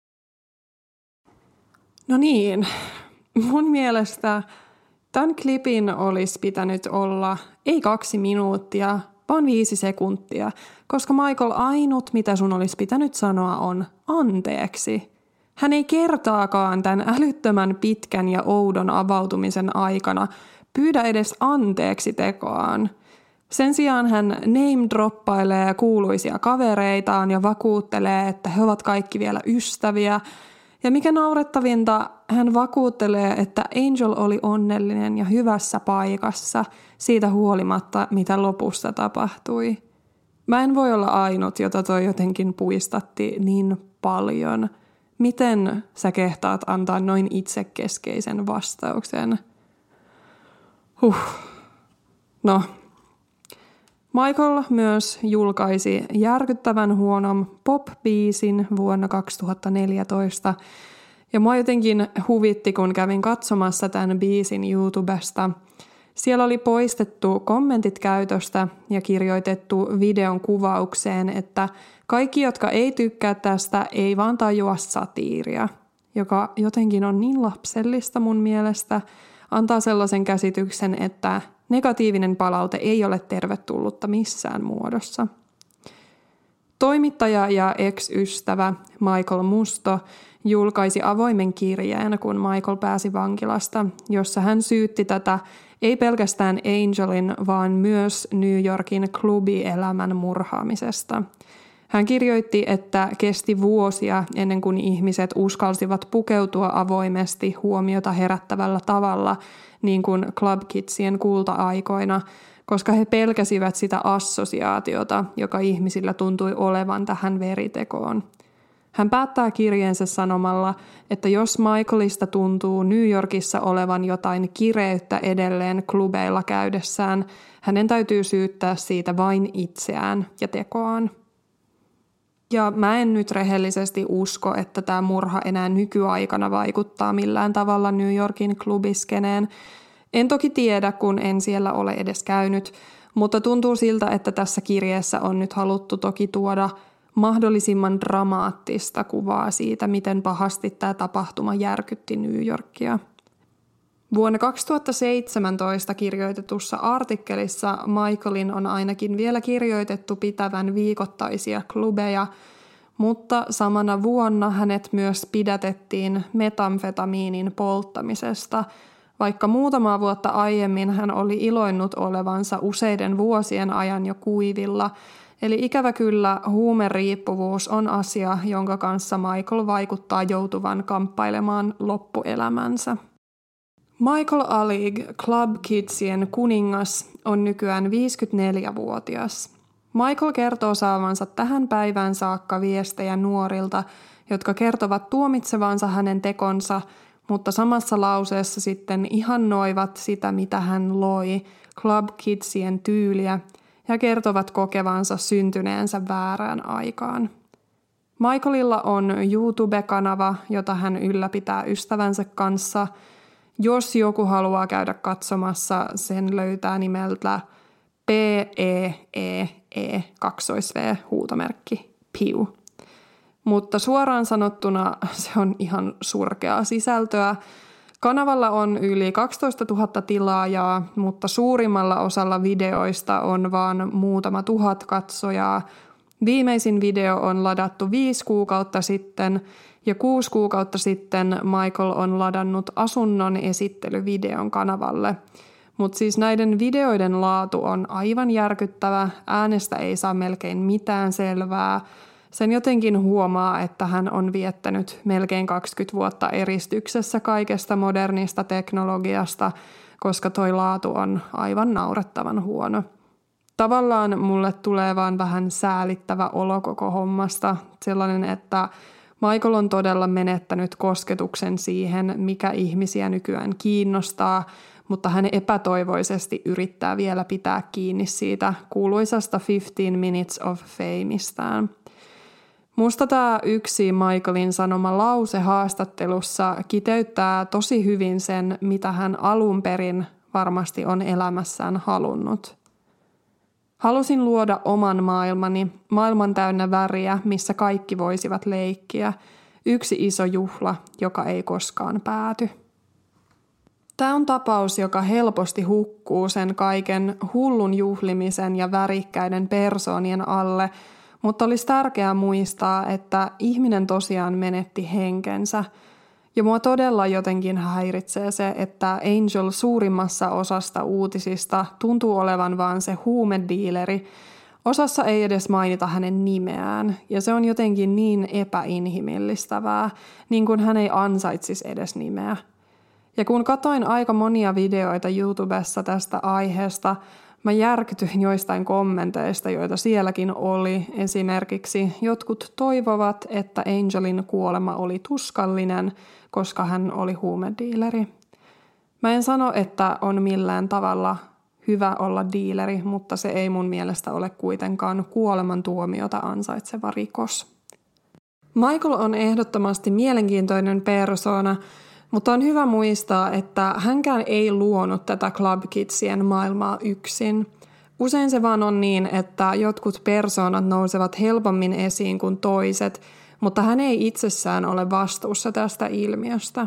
No niin, mun mielestä tämän klipin olisi pitänyt olla ei kaksi minuuttia, vaan viisi sekuntia, koska Michael, ainut mitä sun olisi pitänyt sanoa on anteeksi. Hän ei kertaakaan tämän älyttömän pitkän ja oudon avautumisen aikana pyydä edes anteeksi tekoaan. Sen sijaan hän name-droppailee kuuluisia kavereitaan ja vakuuttelee, että he ovat kaikki vielä ystäviä. Ja mikä naurettavinta, hän vakuuttelee, että Angel oli onnellinen ja hyvässä paikassa siitä huolimatta, mitä lopussa tapahtui. Mä en voi olla ainut, jota toi jotenkin puistatti niin paljon. Miten sä kehtaat antaa noin itsekeskeisen vastauksen? Huh. No. Michael myös julkaisi järkyttävän huonon pop-biisin vuonna kaksituhattaneljätoista. Ja mua jotenkin huvitti, kun kävin katsomassa tämän biisin YouTubesta. Siellä oli poistettu kommentit käytöstä ja kirjoitettu videon kuvaukseen, että kaikki, jotka ei tykkää tästä, ei vaan tajua satiiria, joka jotenkin on niin lapsellista mun mielestä, antaa sellaisen käsityksen, että negatiivinen palaute ei ole tervetullutta missään muodossa. Toimittaja ja ex-ystävä Michael Musto julkaisi avoimen kirjeen, kun Michael pääsi vankilasta, jossa hän syytti tätä ei pelkästään Angelin, vaan myös New Yorkin klubielämän murhaamisesta. Hän kirjoitti, että kesti vuosia ennen kuin ihmiset uskalsivat pukeutua avoimesti huomiota herättävällä tavalla, niin kuin Club Kidsien kulta-aikoina, koska he pelkäsivät sitä assosiaatiota, joka ihmisillä tuntui olevan tähän veritekoon. Hän päättää kirjeensä sanomalla, että jos Michaelista tuntuu New Yorkissa olevan jotain kireyttä edelleen klubeilla käydessään, hänen täytyy syyttää siitä vain itseään ja tekoaan. Ja mä en nyt rehellisesti usko, että tämä murha enää nykyaikana vaikuttaa millään tavalla New Yorkin klubiskeneen. En toki tiedä, kun en siellä ole edes käynyt, mutta tuntuu siltä, että tässä kirjeessä on nyt haluttu toki tuoda mahdollisimman dramaattista kuvaa siitä, miten pahasti tämä tapahtuma järkytti New Yorkia. Vuonna kaksituhattaseitsemäntoista kirjoitetussa artikkelissa Michaelin on ainakin vielä kirjoitettu pitävän viikoittaisia klubeja, mutta samana vuonna hänet myös pidätettiin metamfetamiinin polttamisesta, vaikka muutamaa vuotta aiemmin hän oli iloinnut olevansa useiden vuosien ajan jo kuivilla. Eli ikävä kyllä huumeriippuvuus on asia, jonka kanssa Michael vaikuttaa joutuvan kamppailemaan loppuelämänsä. Michael Alig, Club Kidsien kuningas, on nykyään viisikymmentäneljävuotias. Michael kertoo saavansa tähän päivään saakka viestejä nuorilta, jotka kertovat tuomitsevansa hänen tekonsa, mutta samassa lauseessa sitten ihannoivat sitä, mitä hän loi, Club Kidsien tyyliä, ja kertovat kokevansa syntyneensä väärään aikaan. Michaelilla on YouTube-kanava, jota hän ylläpitää ystävänsä kanssa. Jos joku haluaa käydä katsomassa, sen löytää nimeltä P E E E V huutomerkki Piu. Mutta suoraan sanottuna se on ihan surkeaa sisältöä. Kanavalla on yli kaksitoistatuhatta tilaajaa, mutta suurimmalla osalla videoista on vain muutama tuhat katsojaa. Viimeisin video on ladattu viisi kuukautta sitten ja kuusi kuukautta sitten Michael on ladannut asunnon esittelyvideon kanavalle. Mutta siis näiden videoiden laatu on aivan järkyttävä, äänestä ei saa melkein mitään selvää. Sen jotenkin huomaa, että hän on viettänyt melkein kaksikymmentä vuotta eristyksessä kaikesta modernista teknologiasta, koska toi laatu on aivan naurettavan huono. Tavallaan mulle tulee vaan vähän säälittävä olo koko hommasta, sellainen, että Michael on todella menettänyt kosketuksen siihen, mikä ihmisiä nykyään kiinnostaa, mutta hän epätoivoisesti yrittää vielä pitää kiinni siitä kuuluisasta fifteen minutes of fameistaan. Musta tämä yksi Michaelin sanoma lause haastattelussa kiteyttää tosi hyvin sen, mitä hän alun perin varmasti on elämässään halunnut. Halusin luoda oman maailmani, maailman täynnä väriä, missä kaikki voisivat leikkiä. Yksi iso juhla, joka ei koskaan pääty. Tämä on tapaus, joka helposti hukkuu sen kaiken hullun juhlimisen ja värikkäiden persoonien alle, mutta olisi tärkeää muistaa, että ihminen tosiaan menetti henkensä. Ja mua todella jotenkin häiritsee se, että Angel suurimmassa osasta uutisista tuntuu olevan vaan se huumediileri. Osassa ei edes mainita hänen nimeään, ja se on jotenkin niin epäinhimillistävää, niin kuin hän ei ansaitsisi edes nimeä. Ja kun katoin aika monia videoita YouTubessa tästä aiheesta, mä järkytyin joistain kommenteista, joita sielläkin oli. Esimerkiksi jotkut toivovat, että Angelin kuolema oli tuskallinen, koska hän oli huumediileri. Mä en sano, että on millään tavalla hyvä olla diileri, mutta se ei mun mielestä ole kuitenkaan kuolemantuomiota ansaitseva rikos. Michael on ehdottomasti mielenkiintoinen persoona, mutta on hyvä muistaa, että hänkään ei luonut tätä Club Kidsien maailmaa yksin. Usein se vaan on niin, että jotkut persoonat nousevat helpommin esiin kuin toiset, mutta hän ei itsessään ole vastuussa tästä ilmiöstä.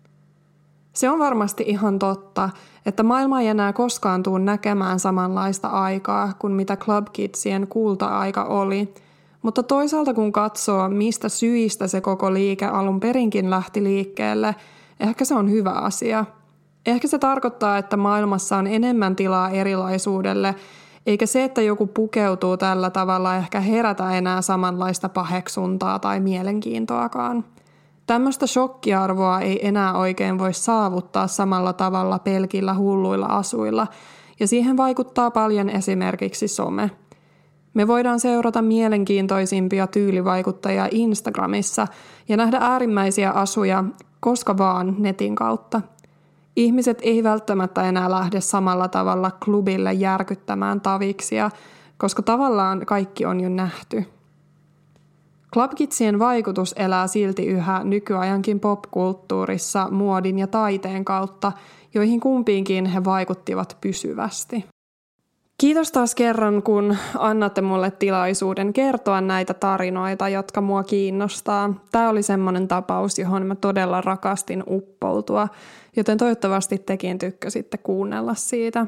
Se on varmasti ihan totta, että maailma ei enää koskaan tule näkemään samanlaista aikaa kuin mitä Club Kidsien kulta-aika oli, mutta toisaalta kun katsoo, mistä syistä se koko liike alun perinkin lähti liikkeelle, ehkä se on hyvä asia. Ehkä se tarkoittaa, että maailmassa on enemmän tilaa erilaisuudelle, eikä se, että joku pukeutuu tällä tavalla ehkä herätä enää samanlaista paheksuntaa tai mielenkiintoakaan. Tämmöistä shokkiarvoa ei enää oikein voi saavuttaa samalla tavalla pelkillä hulluilla asuilla, ja siihen vaikuttaa paljon esimerkiksi some. Me voidaan seurata mielenkiintoisimpia tyylivaikuttajia Instagramissa ja nähdä äärimmäisiä asuja koska vaan netin kautta. Ihmiset ei välttämättä enää lähde samalla tavalla klubille järkyttämään taviksia, koska tavallaan kaikki on jo nähty. Club Kidsien vaikutus elää silti yhä nykyajankin popkulttuurissa muodin ja taiteen kautta, joihin kumpiinkin he vaikuttivat pysyvästi. Kiitos taas kerran, kun annatte mulle tilaisuuden kertoa näitä tarinoita, jotka mua kiinnostaa. Tämä oli semmoinen tapaus, johon mä todella rakastin uppoutua, joten toivottavasti tekin tykkäsitte kuunnella siitä.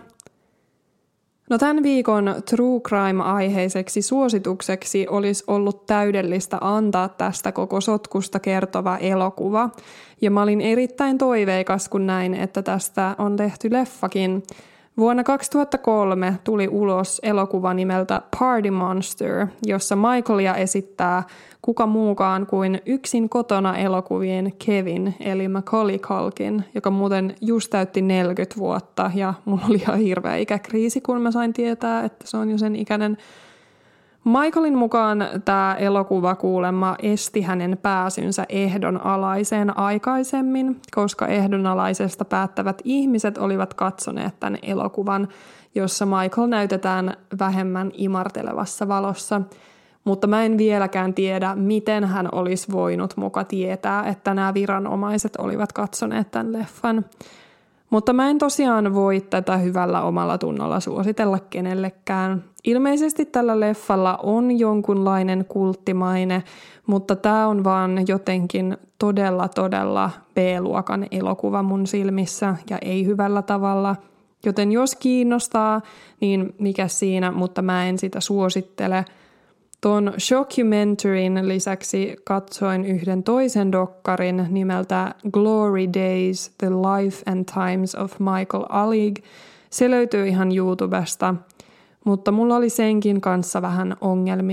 No tämän viikon True Crime-aiheiseksi suositukseksi olisi ollut täydellistä antaa tästä koko sotkusta kertova elokuva. Ja mä olin erittäin toiveikas, kun näin, että tästä on tehty leffakin. Vuonna kaksituhattakolme tuli ulos elokuva nimeltä Party Monster, jossa Michaelia esittää kuka muukaan kuin yksin kotona elokuvien Kevin, eli Macaulay Culkin, joka muuten just täytti neljäkymmentä vuotta, ja mulla oli ihan hirveä ikäkriisi, kun mä sain tietää, että se on jo sen ikäinen. Michaelin mukaan tämä elokuva kuulemma esti hänen pääsynsä ehdonalaiseen aikaisemmin, koska ehdonalaisesta päättävät ihmiset olivat katsoneet tämän elokuvan, jossa Michael näytetään vähemmän imartelevassa valossa. Mutta mä en vieläkään tiedä, miten hän olisi voinut muka tietää, että nämä viranomaiset olivat katsoneet tämän leffan. Mutta mä en tosiaan voi tätä hyvällä omalla tunnolla suositella kenellekään. Ilmeisesti tällä leffalla on jonkunlainen kulttimaine, mutta tää on vaan jotenkin todella todella B-luokan elokuva mun silmissä ja ei hyvällä tavalla. Joten jos kiinnostaa, niin mikä siinä, mutta mä en sitä suosittele. Tuon shockumentaryn lisäksi katsoin yhden toisen dokkarin nimeltä Glory Days, The Life and Times of Michael Alig. Se löytyy ihan YouTubesta, mutta mulla oli senkin kanssa vähän ongelmia.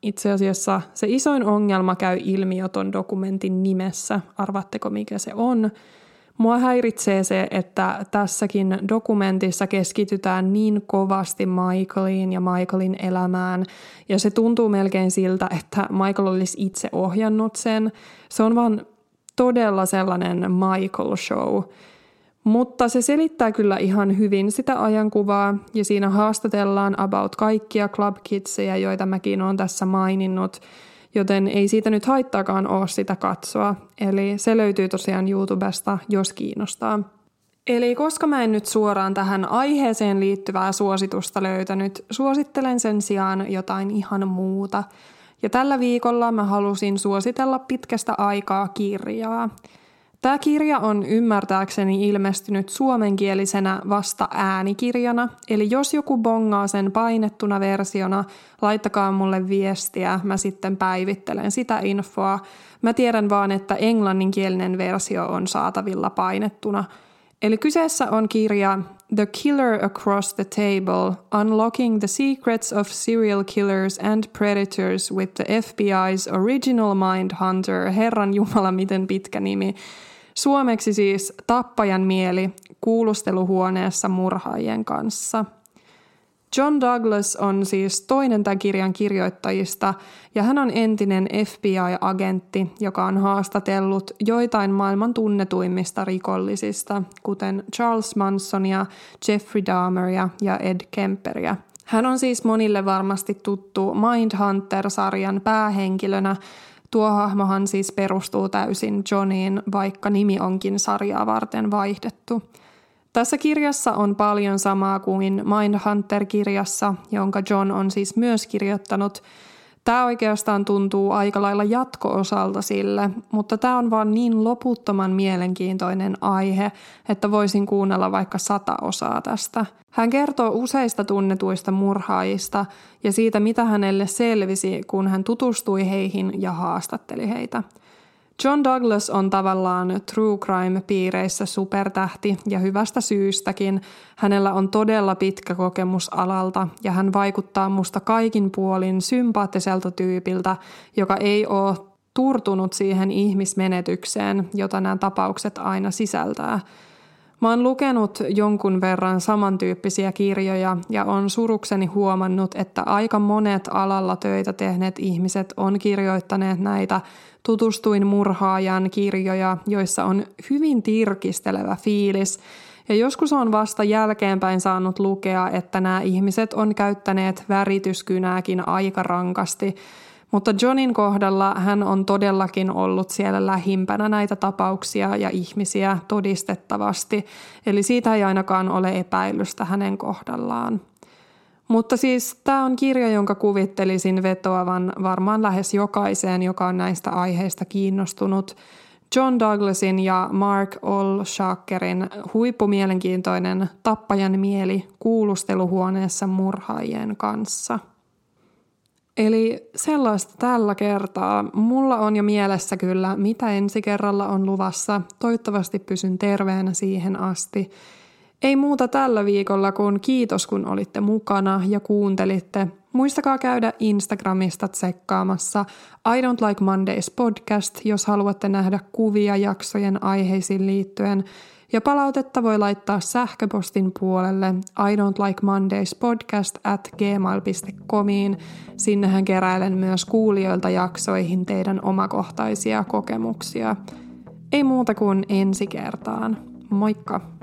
itse asiassa se isoin ongelma käy ilmi jo ton dokumentin nimessä. Arvaatteko mikä se on? Mua häiritsee se, että tässäkin dokumentissa keskitytään niin kovasti Michaeliin ja Michaelin elämään, ja se tuntuu melkein siltä, että Michael olisi itse ohjannut sen. Se on vaan todella sellainen Michael show. Mutta se selittää kyllä ihan hyvin sitä ajankuvaa, ja siinä haastatellaan about kaikkia Club Kidseja, joita mäkin olen tässä maininnut, joten ei siitä nyt haittaakaan ole sitä katsoa. Eli se löytyy tosiaan YouTubesta, jos kiinnostaa. Eli koska mä en nyt suoraan tähän aiheeseen liittyvää suositusta löytänyt, suosittelen sen sijaan jotain ihan muuta. Ja tällä viikolla mä halusin suositella pitkästä aikaa kirjaa. Tämä kirja on ymmärtääkseni ilmestynyt suomenkielisenä vasta äänikirjana, eli jos joku bongaa sen painettuna versiona, laittakaa mulle viestiä, mä sitten päivittelen sitä infoa. Mä tiedän vaan, että englanninkielinen versio on saatavilla painettuna. Eli kyseessä on kirja The Killer Across the Table, Unlocking the Secrets of Serial Killers and Predators with the F B I's Original Mindhunter. Herran Jumala, miten pitkä nimi. Suomeksi siis Tappajan mieli kuulusteluhuoneessa murhaajien kanssa. John Douglas on siis toinen tämän kirjan kirjoittajista, ja hän on entinen F B I-agentti, joka on haastatellut joitain maailman tunnetuimmista rikollisista, kuten Charles Mansonia, Jeffrey Dahmeria ja Ed Kemperia. Hän on siis monille varmasti tuttu Mindhunter-sarjan päähenkilönä. Tuo hahmohan siis perustuu täysin Johniin, vaikka nimi onkin sarjaa varten vaihdettu. Tässä kirjassa on paljon samaa kuin Mindhunter-kirjassa, jonka John on siis myös kirjoittanut. Tämä oikeastaan tuntuu aika lailla jatko-osalta sille, mutta tämä on vaan niin loputtoman mielenkiintoinen aihe, että voisin kuunnella vaikka sata osaa tästä. Hän kertoo useista tunnetuista murhaajista ja siitä, mitä hänelle selvisi, kun hän tutustui heihin ja haastatteli heitä. John Douglas on tavallaan true crime-piireissä supertähti ja hyvästä syystäkin. Hänellä on todella pitkä kokemus alalta ja hän vaikuttaa musta kaikin puolin sympaattiselta tyypiltä, joka ei ole turtunut siihen ihmismenetykseen, jota nämä tapaukset aina sisältää. Mä oon lukenut jonkun verran samantyyppisiä kirjoja ja on surukseni huomannut, että aika monet alalla töitä tehneet ihmiset on kirjoittaneet näitä tutustuin murhaajan kirjoja, joissa on hyvin tirkistelevä fiilis. Ja joskus on vasta jälkeenpäin saanut lukea, että nämä ihmiset on käyttäneet värityskynääkin aika rankasti. Mutta Johnin kohdalla hän on todellakin ollut siellä lähimpänä näitä tapauksia ja ihmisiä todistettavasti, eli siitä ei ainakaan ole epäilystä hänen kohdallaan. Mutta siis tämä on kirja, jonka kuvittelisin vetoavan varmaan lähes jokaiseen, joka on näistä aiheista kiinnostunut. John Douglasin ja Mark Olshakerin huippumielenkiintoinen Tappajan mieli kuulusteluhuoneessa murhaajien kanssa. Eli sellaista tällä kertaa. Mulla on jo mielessä kyllä, mitä ensi kerralla on luvassa. Toivottavasti pysyn terveenä siihen asti. Ei muuta tällä viikolla kuin kiitos, kun olitte mukana ja kuuntelitte. Muistakaa käydä Instagramista tsekkaamassa I Don't Like Mondays podcast, jos haluatte nähdä kuvia jaksojen aiheisiin liittyen. Ja palautetta voi laittaa sähköpostin puolelle I Don't Like Mondays podcast at gmail dot comiin. Sinnehän keräilen myös kuulijoilta jaksoihin teidän omakohtaisia kokemuksia. Ei muuta kuin ensi kertaan. Moikka!